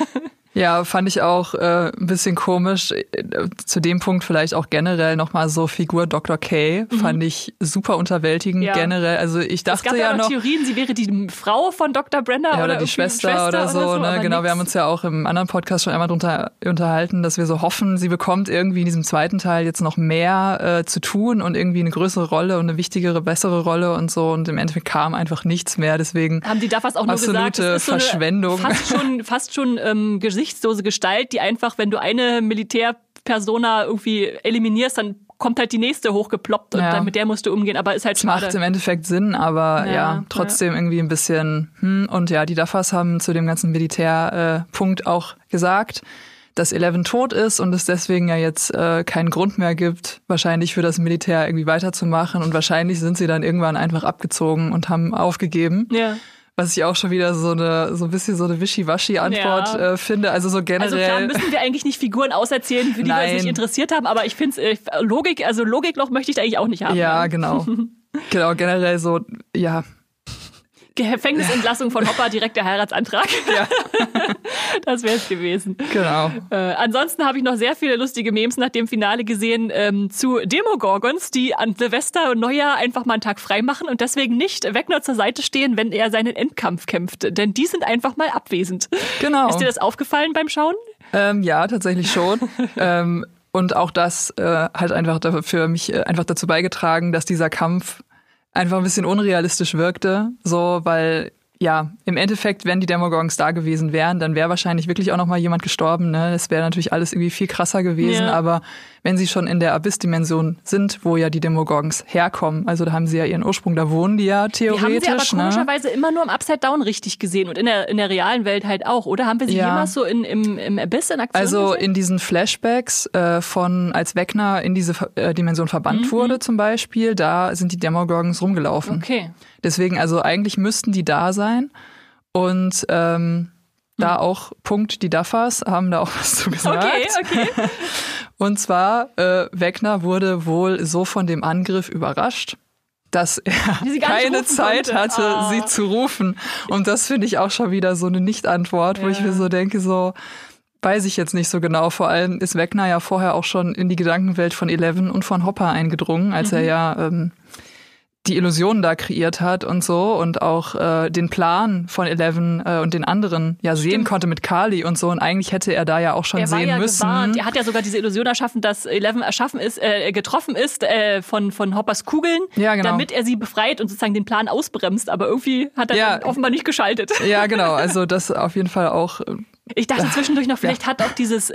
Ja, fand ich auch äh, ein bisschen komisch. Zu dem Punkt vielleicht auch generell nochmal so Figur Doktor K, mhm. fand ich super unterwältigend ja. generell. Also ich dachte es gab ja, ja noch noch Theorien, sie wäre die Frau von Doktor Brenda ja, oder, oder die Schwester, Schwester oder so. Oder so ne? Genau, nix. wir haben uns ja auch im anderen Podcast schon einmal drunter unterhalten, dass wir so hoffen, sie bekommt irgendwie in diesem zweiten Teil jetzt noch mehr äh, zu tun und irgendwie eine größere Rolle und eine wichtigere, bessere Rolle und so. Und im Endeffekt kam einfach nichts mehr. Deswegen haben die da fast auch nur gesagt, das ist so Verschwendung. Eine fast schon, fast schon ähm, gesichtslose Gestalt, die einfach, wenn du eine Militärpersona irgendwie eliminierst, dann kommt halt die nächste hochgeploppt und ja. dann mit der musst du umgehen, aber ist halt das schade. Macht im Endeffekt Sinn, aber ja, ja trotzdem ja. irgendwie ein bisschen hm. Und ja, die Duffers haben zu dem ganzen Militärpunkt äh, auch gesagt, dass Eleven tot ist und es deswegen ja jetzt äh, keinen Grund mehr gibt, wahrscheinlich für das Militär irgendwie weiterzumachen und wahrscheinlich sind sie dann irgendwann einfach abgezogen und haben aufgegeben. Ja. Was ich auch schon wieder so eine so ein bisschen so eine Wischiwaschi-Antwort ja. äh, finde. Also so generell. Also klar müssen wir eigentlich nicht Figuren auserzählen, für die Nein. wir uns nicht interessiert haben, aber ich finde äh, Logik, also Logikloch möchte ich da eigentlich auch nicht haben. Ja, genau. Genau, generell so, ja. Gefängnisentlassung von Hopper, direkt der Heiratsantrag. Ja. Das wäre es gewesen. Genau. Äh, ansonsten habe ich noch sehr viele lustige Memes nach dem Finale gesehen ähm, zu Demogorgons, die an Silvester und Neujahr einfach mal einen Tag frei machen und deswegen nicht Vecna zur Seite stehen, wenn er seinen Endkampf kämpft. Denn die sind einfach mal abwesend. Genau. Ist dir das aufgefallen beim Schauen? Ähm, ja, tatsächlich schon. ähm, und auch das äh, hat einfach für mich äh, einfach dazu beigetragen, dass dieser Kampf einfach ein bisschen unrealistisch wirkte, so, weil, ja, im Endeffekt, wenn die Demogorgons da gewesen wären, dann wäre wahrscheinlich wirklich auch noch mal jemand gestorben, ne? Das wäre natürlich alles irgendwie viel krasser gewesen, ja. aber wenn sie schon in der Abyss-Dimension sind, wo ja die Demogorgons herkommen, also da haben sie ja ihren Ursprung, da wohnen die ja theoretisch. Wir haben sie aber ne? komischerweise immer nur im Upside Down richtig gesehen und in der, in der realen Welt halt auch, oder? Haben wir sie ja. jemals so in, im, im Abyss in Aktion Also gesehen? in diesen Flashbacks äh, von, als Vecna in diese äh, Dimension verbannt mhm. wurde zum Beispiel, da sind die Demogorgons rumgelaufen. Okay. Deswegen, also eigentlich müssten die da sein und ähm, da auch Punkt, die Duffers haben da auch was zu gesagt. Okay, okay. Und zwar, äh, Vecna wurde wohl so von dem Angriff überrascht, dass er keine Zeit konnte. hatte, oh. sie zu rufen. Und das finde ich auch schon wieder so eine Nicht-Antwort, ja. wo ich mir so denke, so weiß ich jetzt nicht so genau. Vor allem ist Vecna ja vorher auch schon in die Gedankenwelt von Eleven und von Hopper eingedrungen, als mhm. er ja ähm, die Illusionen da kreiert hat und so und auch äh, den Plan von Eleven äh, und den anderen ja sehen Stimmt. konnte mit Kali und so und eigentlich hätte er da ja auch schon er war sehen ja müssen. Gewarnt. Er hat ja sogar diese Illusion erschaffen, dass Eleven erschaffen ist, äh, getroffen ist äh, von von Hoppers Kugeln, ja, genau. damit er sie befreit und sozusagen den Plan ausbremst, aber irgendwie hat er ja. offenbar nicht geschaltet. Ja, genau, also das auf jeden Fall auch. Ich dachte zwischendurch noch, vielleicht ja. hat auch dieses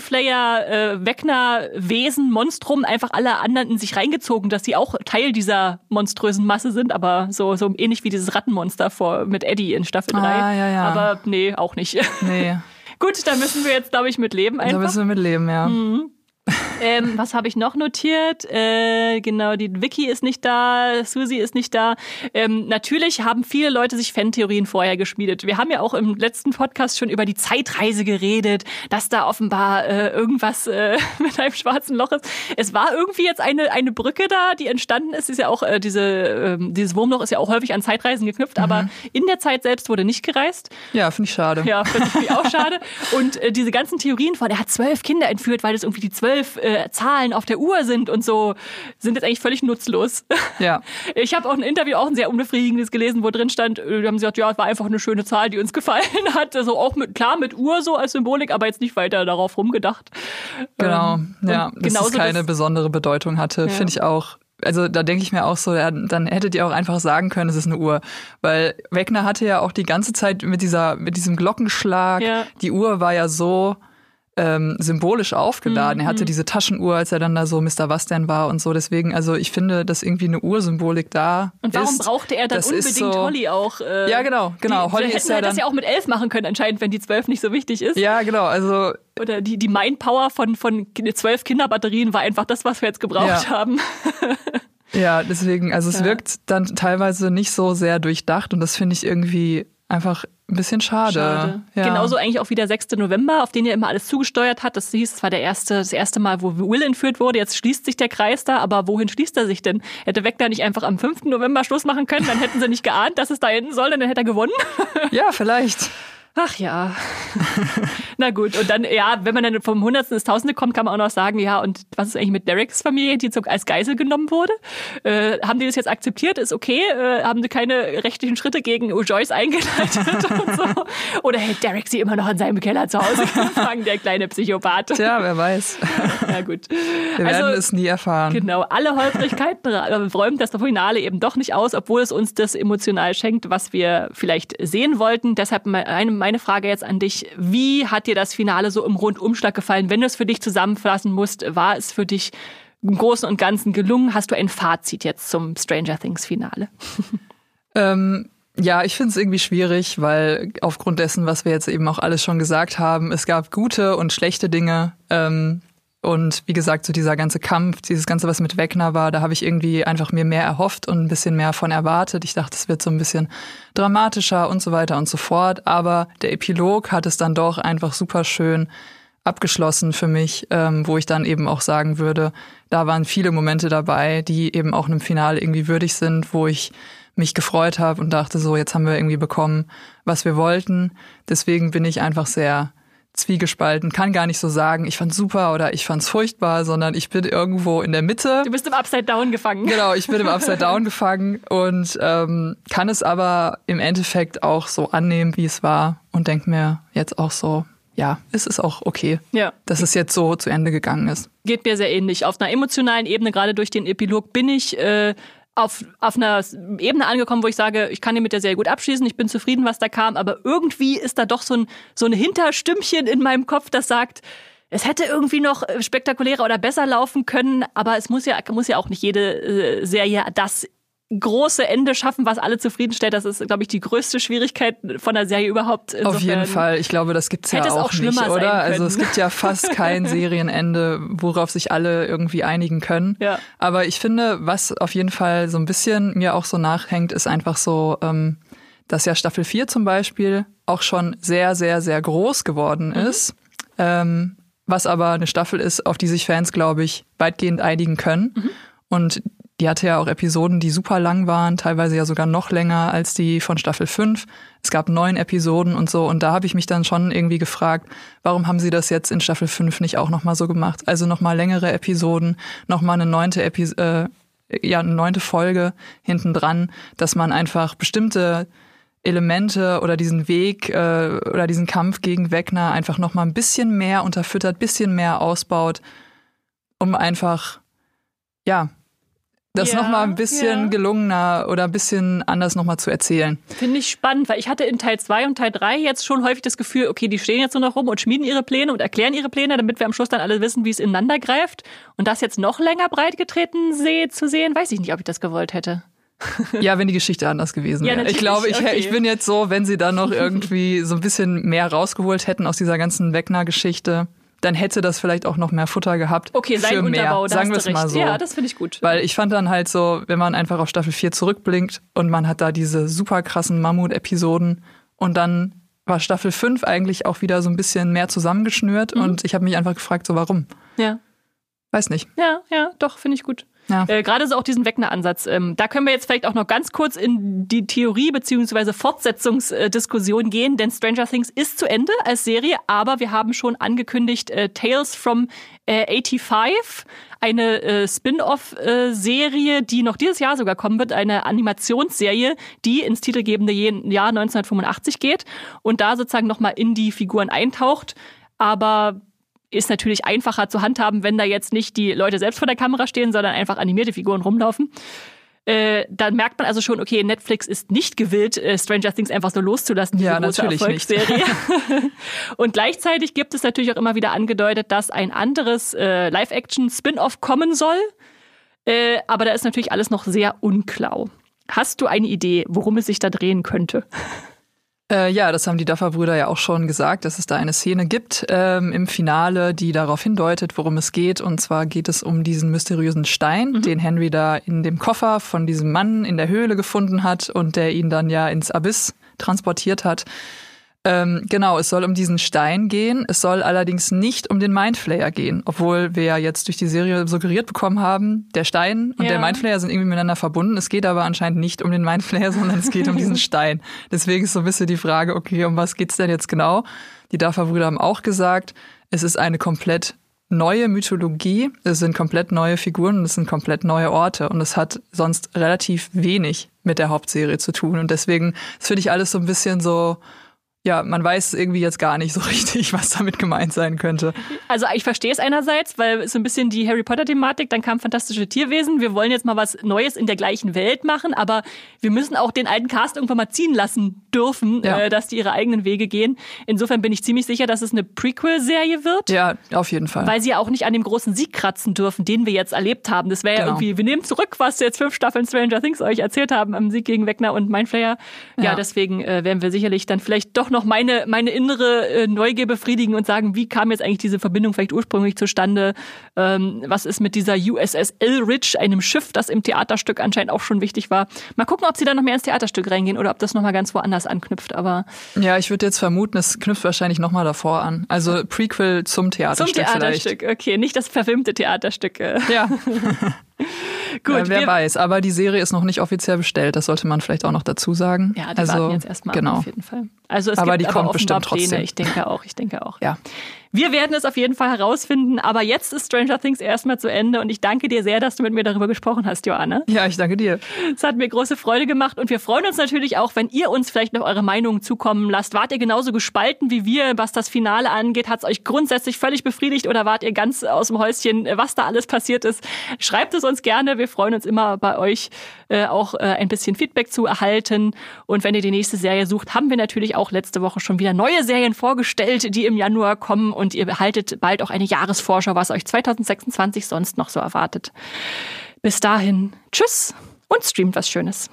Mindflayer-Wegner-Wesen, Monstrum einfach alle anderen in sich reingezogen, dass sie auch Teil dieser monströsen Masse sind, aber so, so ähnlich wie dieses Rattenmonster vor, mit Eddie in Staffel drei. Ah, ja, ja. Aber nee, auch nicht. Nee. Gut, da müssen wir jetzt, glaube ich, mit leben einfach. Da müssen wir mit leben, ja. Mhm. ähm, was habe ich noch notiert? Äh, genau, die Vicky ist nicht da, Susie ist nicht da. Ähm, natürlich haben viele Leute sich Fantheorien vorher geschmiedet. Wir haben ja auch im letzten Podcast schon über die Zeitreise geredet, dass da offenbar äh, irgendwas äh, mit einem schwarzen Loch ist. Es war irgendwie jetzt eine eine Brücke da, die entstanden ist. Ist ja auch äh, diese äh, dieses Wurmloch ist ja auch häufig an Zeitreisen geknüpft, mhm. aber in der Zeit selbst wurde nicht gereist. Ja, finde ich schade. Ja, finde ich auch schade. Und äh, diese ganzen Theorien von, er hat zwölf Kinder entführt, weil das irgendwie die zwölf Äh, Zahlen auf der Uhr sind und so, sind jetzt eigentlich völlig nutzlos. Ja. Ich habe auch ein Interview, auch ein sehr unbefriedigendes gelesen, wo drin stand, die haben gesagt, ja, es war einfach eine schöne Zahl, die uns gefallen hat. Also auch mit, klar mit Uhr so als Symbolik, aber jetzt nicht weiter darauf rumgedacht. Genau, ähm, ja, dass es keine das, besondere Bedeutung hatte, ja. finde ich auch. Also da denke ich mir auch so, ja, dann hättet ihr auch einfach sagen können, es ist eine Uhr. Weil Wegner hatte ja auch die ganze Zeit mit dieser, mit diesem Glockenschlag, ja. die Uhr war ja so Ähm, symbolisch aufgeladen. Mhm. Er hatte diese Taschenuhr, als er dann da so Mister Was denn war und so. Deswegen, also ich finde, dass irgendwie eine Ursymbolik da ist. Und warum ist, brauchte er dann unbedingt so, Holly auch? Äh, ja, genau, genau. Die, Holly hätten ist ja halt dann das ja auch mit elf machen können anscheinend, wenn die zwölf nicht so wichtig ist. Ja, genau, also oder die, die Mindpower von, von zwölf Kinderbatterien war einfach das, was wir jetzt gebraucht ja. haben. Ja, deswegen, also es ja. wirkt dann teilweise nicht so sehr durchdacht und das finde ich irgendwie einfach ein bisschen schade. schade. Ja. Genauso eigentlich auch wie der sechste November, auf den er immer alles zugesteuert hat. Das hieß, es war der erste, das erste Mal, wo Will entführt wurde. Jetzt schließt sich der Kreis da, aber wohin schließt er sich denn? Hätte Wegner nicht einfach am fünften November Schluss machen können, dann hätten sie nicht geahnt, dass es da enden soll, dann hätte er gewonnen. Ja, vielleicht. Ach ja. Na gut, und dann, ja, wenn man dann vom Hundertsten ins Tausende kommt, kann man auch noch sagen, ja, und was ist eigentlich mit Dereks Familie, die als Geisel genommen wurde? Äh, haben die das jetzt akzeptiert? Ist okay? Äh, haben sie keine rechtlichen Schritte gegen Joyce eingeleitet und so? Oder hält Derek sie immer noch in seinem Keller zu Hause gefangen, der kleine Psychopath? Tja, wer weiß. Na gut. Wir also, werden es nie erfahren. Genau, alle Holprigkeiten räumen das Finale eben doch nicht aus, obwohl es uns das emotional schenkt, was wir vielleicht sehen wollten. Deshalb eine Meine Frage jetzt an dich, wie hat dir das Finale so im Rundumschlag gefallen? Wenn du es für dich zusammenfassen musst, war es für dich im Großen und Ganzen gelungen? Hast du ein Fazit jetzt zum Stranger Things Finale? ähm, ja, ich finde es irgendwie schwierig, weil aufgrund dessen, was wir jetzt eben auch alles schon gesagt haben, es gab gute und schlechte Dinge. Ähm, Und wie gesagt, so dieser ganze Kampf, dieses Ganze, was mit Wegner war, da habe ich irgendwie einfach mir mehr erhofft und ein bisschen mehr von erwartet. Ich dachte, es wird so ein bisschen dramatischer und so weiter und so fort. Aber der Epilog hat es dann doch einfach super schön abgeschlossen für mich, ähm, wo ich dann eben auch sagen würde, da waren viele Momente dabei, die eben auch einem Finale irgendwie würdig sind, wo ich mich gefreut habe und dachte so, jetzt haben wir irgendwie bekommen, was wir wollten. Deswegen bin ich einfach sehr zwiegespalten, kann gar nicht so sagen, ich fand's super oder ich fand's furchtbar, sondern ich bin irgendwo in der Mitte. Du bist im Upside Down gefangen. Genau, ich bin im Upside Down gefangen und ähm, kann es aber im Endeffekt auch so annehmen, wie es war und denke mir jetzt auch so, ja, es ist auch okay, ja. dass es jetzt so zu Ende gegangen ist. Geht mir sehr ähnlich. Auf einer emotionalen Ebene, gerade durch den Epilog, bin ich äh, auf, auf einer Ebene angekommen, wo ich sage, ich kann die mit der Serie gut abschließen, ich bin zufrieden, was da kam, aber irgendwie ist da doch so ein, so ein Hinterstimmchen in meinem Kopf, das sagt, es hätte irgendwie noch spektakulärer oder besser laufen können, aber es muss ja, muss ja auch nicht jede äh, Serie das große Ende schaffen, was alle zufriedenstellt. Das ist, glaube ich, die größte Schwierigkeit von der Serie überhaupt. Insofern auf jeden Fall. Ich glaube, das gibt's ja auch, auch nicht, oder? Also es gibt ja fast kein Serienende, worauf sich alle irgendwie einigen können. Ja. Aber ich finde, was auf jeden Fall so ein bisschen mir auch so nachhängt, ist einfach so, ähm, dass ja Staffel vier zum Beispiel auch schon sehr, sehr, sehr groß geworden mhm. ist. Ähm, was aber eine Staffel ist, auf die sich Fans, glaube ich, weitgehend einigen können. Mhm. Und die hatte ja auch Episoden, die super lang waren, teilweise ja sogar noch länger als die von Staffel fünf. Es gab neun Episoden und so. Und da habe ich mich dann schon irgendwie gefragt, warum haben sie das jetzt in Staffel fünf nicht auch nochmal so gemacht? Also nochmal längere Episoden, nochmal eine neunte Episode, äh, ja, eine neunte Folge hinten dran, dass man einfach bestimmte Elemente oder diesen Weg äh, oder diesen Kampf gegen Vecna einfach noch mal ein bisschen mehr unterfüttert, bisschen mehr ausbaut, um einfach, ja, das ja, noch mal ein bisschen ja. gelungener oder ein bisschen anders noch mal zu erzählen. Finde ich spannend, weil ich hatte in Teil zwei und Teil drei jetzt schon häufig das Gefühl, okay, die stehen jetzt nur noch rum und schmieden ihre Pläne und erklären ihre Pläne, damit wir am Schluss dann alle wissen, wie es ineinander greift. Und das jetzt noch länger breitgetreten seh- zu sehen, weiß ich nicht, ob ich das gewollt hätte. Ja, wenn die Geschichte anders gewesen wäre. Ja, ich glaube, ich, okay. ich bin jetzt so, wenn sie dann noch irgendwie so ein bisschen mehr rausgeholt hätten aus dieser ganzen Vecna-Geschichte, dann hätte das vielleicht auch noch mehr Futter gehabt. Okay, sein für mehr. Unterbau, da Sagen wir hast es du recht. mal so. Ja, das finde ich gut. Weil ich fand dann halt so, wenn man einfach auf Staffel vier zurückblinkt und man hat da diese super krassen Mammut-Episoden und dann war Staffel fünf eigentlich auch wieder so ein bisschen mehr zusammengeschnürt mhm. und ich habe mich einfach gefragt, so warum? Ja. Weiß nicht. Ja, ja, doch, finde ich gut. Ja. Äh, Gerade so auch diesen Vecna-Ansatz. Ähm, da können wir jetzt vielleicht auch noch ganz kurz in die Theorie bzw. Fortsetzungsdiskussion gehen, denn Stranger Things ist zu Ende als Serie, aber wir haben schon angekündigt äh, Tales from äh, fünfundachtzig, eine äh, Spin-off-Serie, die noch dieses Jahr sogar kommen wird, eine Animationsserie, die ins titelgebende Jahr neunzehnhundertfünfundachtzig geht und da sozusagen nochmal in die Figuren eintaucht, aber ist natürlich einfacher zu handhaben, wenn da jetzt nicht die Leute selbst vor der Kamera stehen, sondern einfach animierte Figuren rumlaufen. Äh, dann merkt man also schon, okay, Netflix ist nicht gewillt, äh, Stranger Things einfach so loszulassen, diese ja, große natürlich Erfolgsserie. Nicht. Und gleichzeitig gibt es natürlich auch immer wieder angedeutet, dass ein anderes äh, Live-Action-Spin-Off kommen soll. Äh, aber da ist natürlich alles noch sehr unklar. Hast du eine Idee, worum es sich da drehen könnte? Äh, ja, das haben die Duffer-Brüder ja auch schon gesagt, dass es da eine Szene gibt ähm, im Finale, die darauf hindeutet, worum es geht. Und zwar geht es um diesen mysteriösen Stein, mhm. den Henry da in dem Koffer von diesem Mann in der Höhle gefunden hat und der ihn dann ja ins Abyss transportiert hat. Ähm, genau, es soll um diesen Stein gehen. Es soll allerdings nicht um den Mindflayer gehen, obwohl wir ja jetzt durch die Serie suggeriert bekommen haben, der Stein und ja. der Mindflayer sind irgendwie miteinander verbunden. Es geht aber anscheinend nicht um den Mindflayer, sondern es geht um diesen Stein. Deswegen ist so ein bisschen die Frage, okay, um was geht's denn jetzt genau? Die Duffer-Brüder haben auch gesagt, es ist eine komplett neue Mythologie, es sind komplett neue Figuren und es sind komplett neue Orte und es hat sonst relativ wenig mit der Hauptserie zu tun. Und deswegen ist für dich alles so ein bisschen so, ja, man weiß irgendwie jetzt gar nicht so richtig, was damit gemeint sein könnte. Also ich verstehe es einerseits, weil es so ein bisschen die Harry Potter-Thematik, dann kam Fantastische Tierwesen. Wir wollen jetzt mal was Neues in der gleichen Welt machen, aber wir müssen auch den alten Cast irgendwann mal ziehen lassen dürfen, ja. äh, dass die ihre eigenen Wege gehen. Insofern bin ich ziemlich sicher, dass es eine Prequel-Serie wird. Ja, auf jeden Fall. Weil sie ja auch nicht an dem großen Sieg kratzen dürfen, den wir jetzt erlebt haben. Das wäre genau. ja irgendwie, wir nehmen zurück, was jetzt fünf Staffeln Stranger Things euch erzählt haben am Sieg gegen Vecna und Mindflayer. Ja, ja deswegen äh, werden wir sicherlich dann vielleicht doch noch meine, meine innere äh, Neugier befriedigen und sagen, wie kam jetzt eigentlich diese Verbindung vielleicht ursprünglich zustande? Ähm, was ist mit dieser U S S Elridge, einem Schiff, das im Theaterstück anscheinend auch schon wichtig war? Mal gucken, ob sie da noch mehr ins Theaterstück reingehen oder ob das nochmal ganz woanders anknüpft. Aber ja, ich würde jetzt vermuten, es knüpft wahrscheinlich nochmal davor an. Also Prequel zum Theaterstück vielleicht. Zum Theaterstück, vielleicht. Okay, nicht das verfilmte Theaterstück. Ja. Gut, ja, wer weiß, aber die Serie ist noch nicht offiziell bestellt, das sollte man vielleicht auch noch dazu sagen. Ja, die also, warten jetzt erstmal genau. auf jeden Fall. Also es aber gibt die aber kommt bestimmt Pläne. trotzdem. Ich denke auch, ich denke auch. Ja. Wir werden es auf jeden Fall herausfinden, aber jetzt ist Stranger Things erstmal zu Ende und ich danke dir sehr, dass du mit mir darüber gesprochen hast, Joanne. Ja, ich danke dir. Es hat mir große Freude gemacht und wir freuen uns natürlich auch, wenn ihr uns vielleicht noch eure Meinungen zukommen lasst. Wart ihr genauso gespalten wie wir, was das Finale angeht? Hat es euch grundsätzlich völlig befriedigt oder wart ihr ganz aus dem Häuschen, was da alles passiert ist? Schreibt es uns gerne, wir freuen uns immer bei euch äh, auch äh, ein bisschen Feedback zu erhalten und wenn ihr die nächste Serie sucht, haben wir natürlich auch letzte Woche schon wieder neue Serien vorgestellt, die im Januar kommen und ihr behaltet bald auch eine Jahresvorschau, was euch zwanzig sechsundzwanzig sonst noch so erwartet. Bis dahin, tschüss und streamt was Schönes.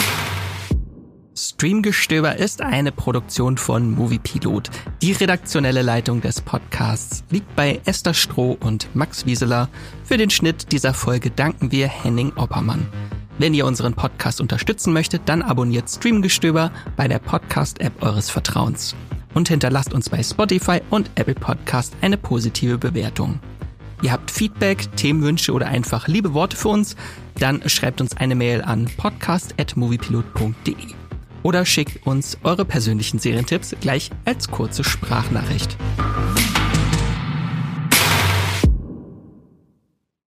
Streamgestöber ist eine Produktion von Moviepilot. Die redaktionelle Leitung des Podcasts liegt bei Esther Stroh und Max Wieseler. Für den Schnitt dieser Folge danken wir Henning Oppermann. Wenn ihr unseren Podcast unterstützen möchtet, dann abonniert Streamgestöber bei der Podcast-App eures Vertrauens. Und hinterlasst uns bei Spotify und Apple Podcast eine positive Bewertung. Ihr habt Feedback, Themenwünsche oder einfach liebe Worte für uns? Dann schreibt uns eine Mail an podcast at moviepilot punkt de oder schickt uns eure persönlichen Serientipps gleich als kurze Sprachnachricht.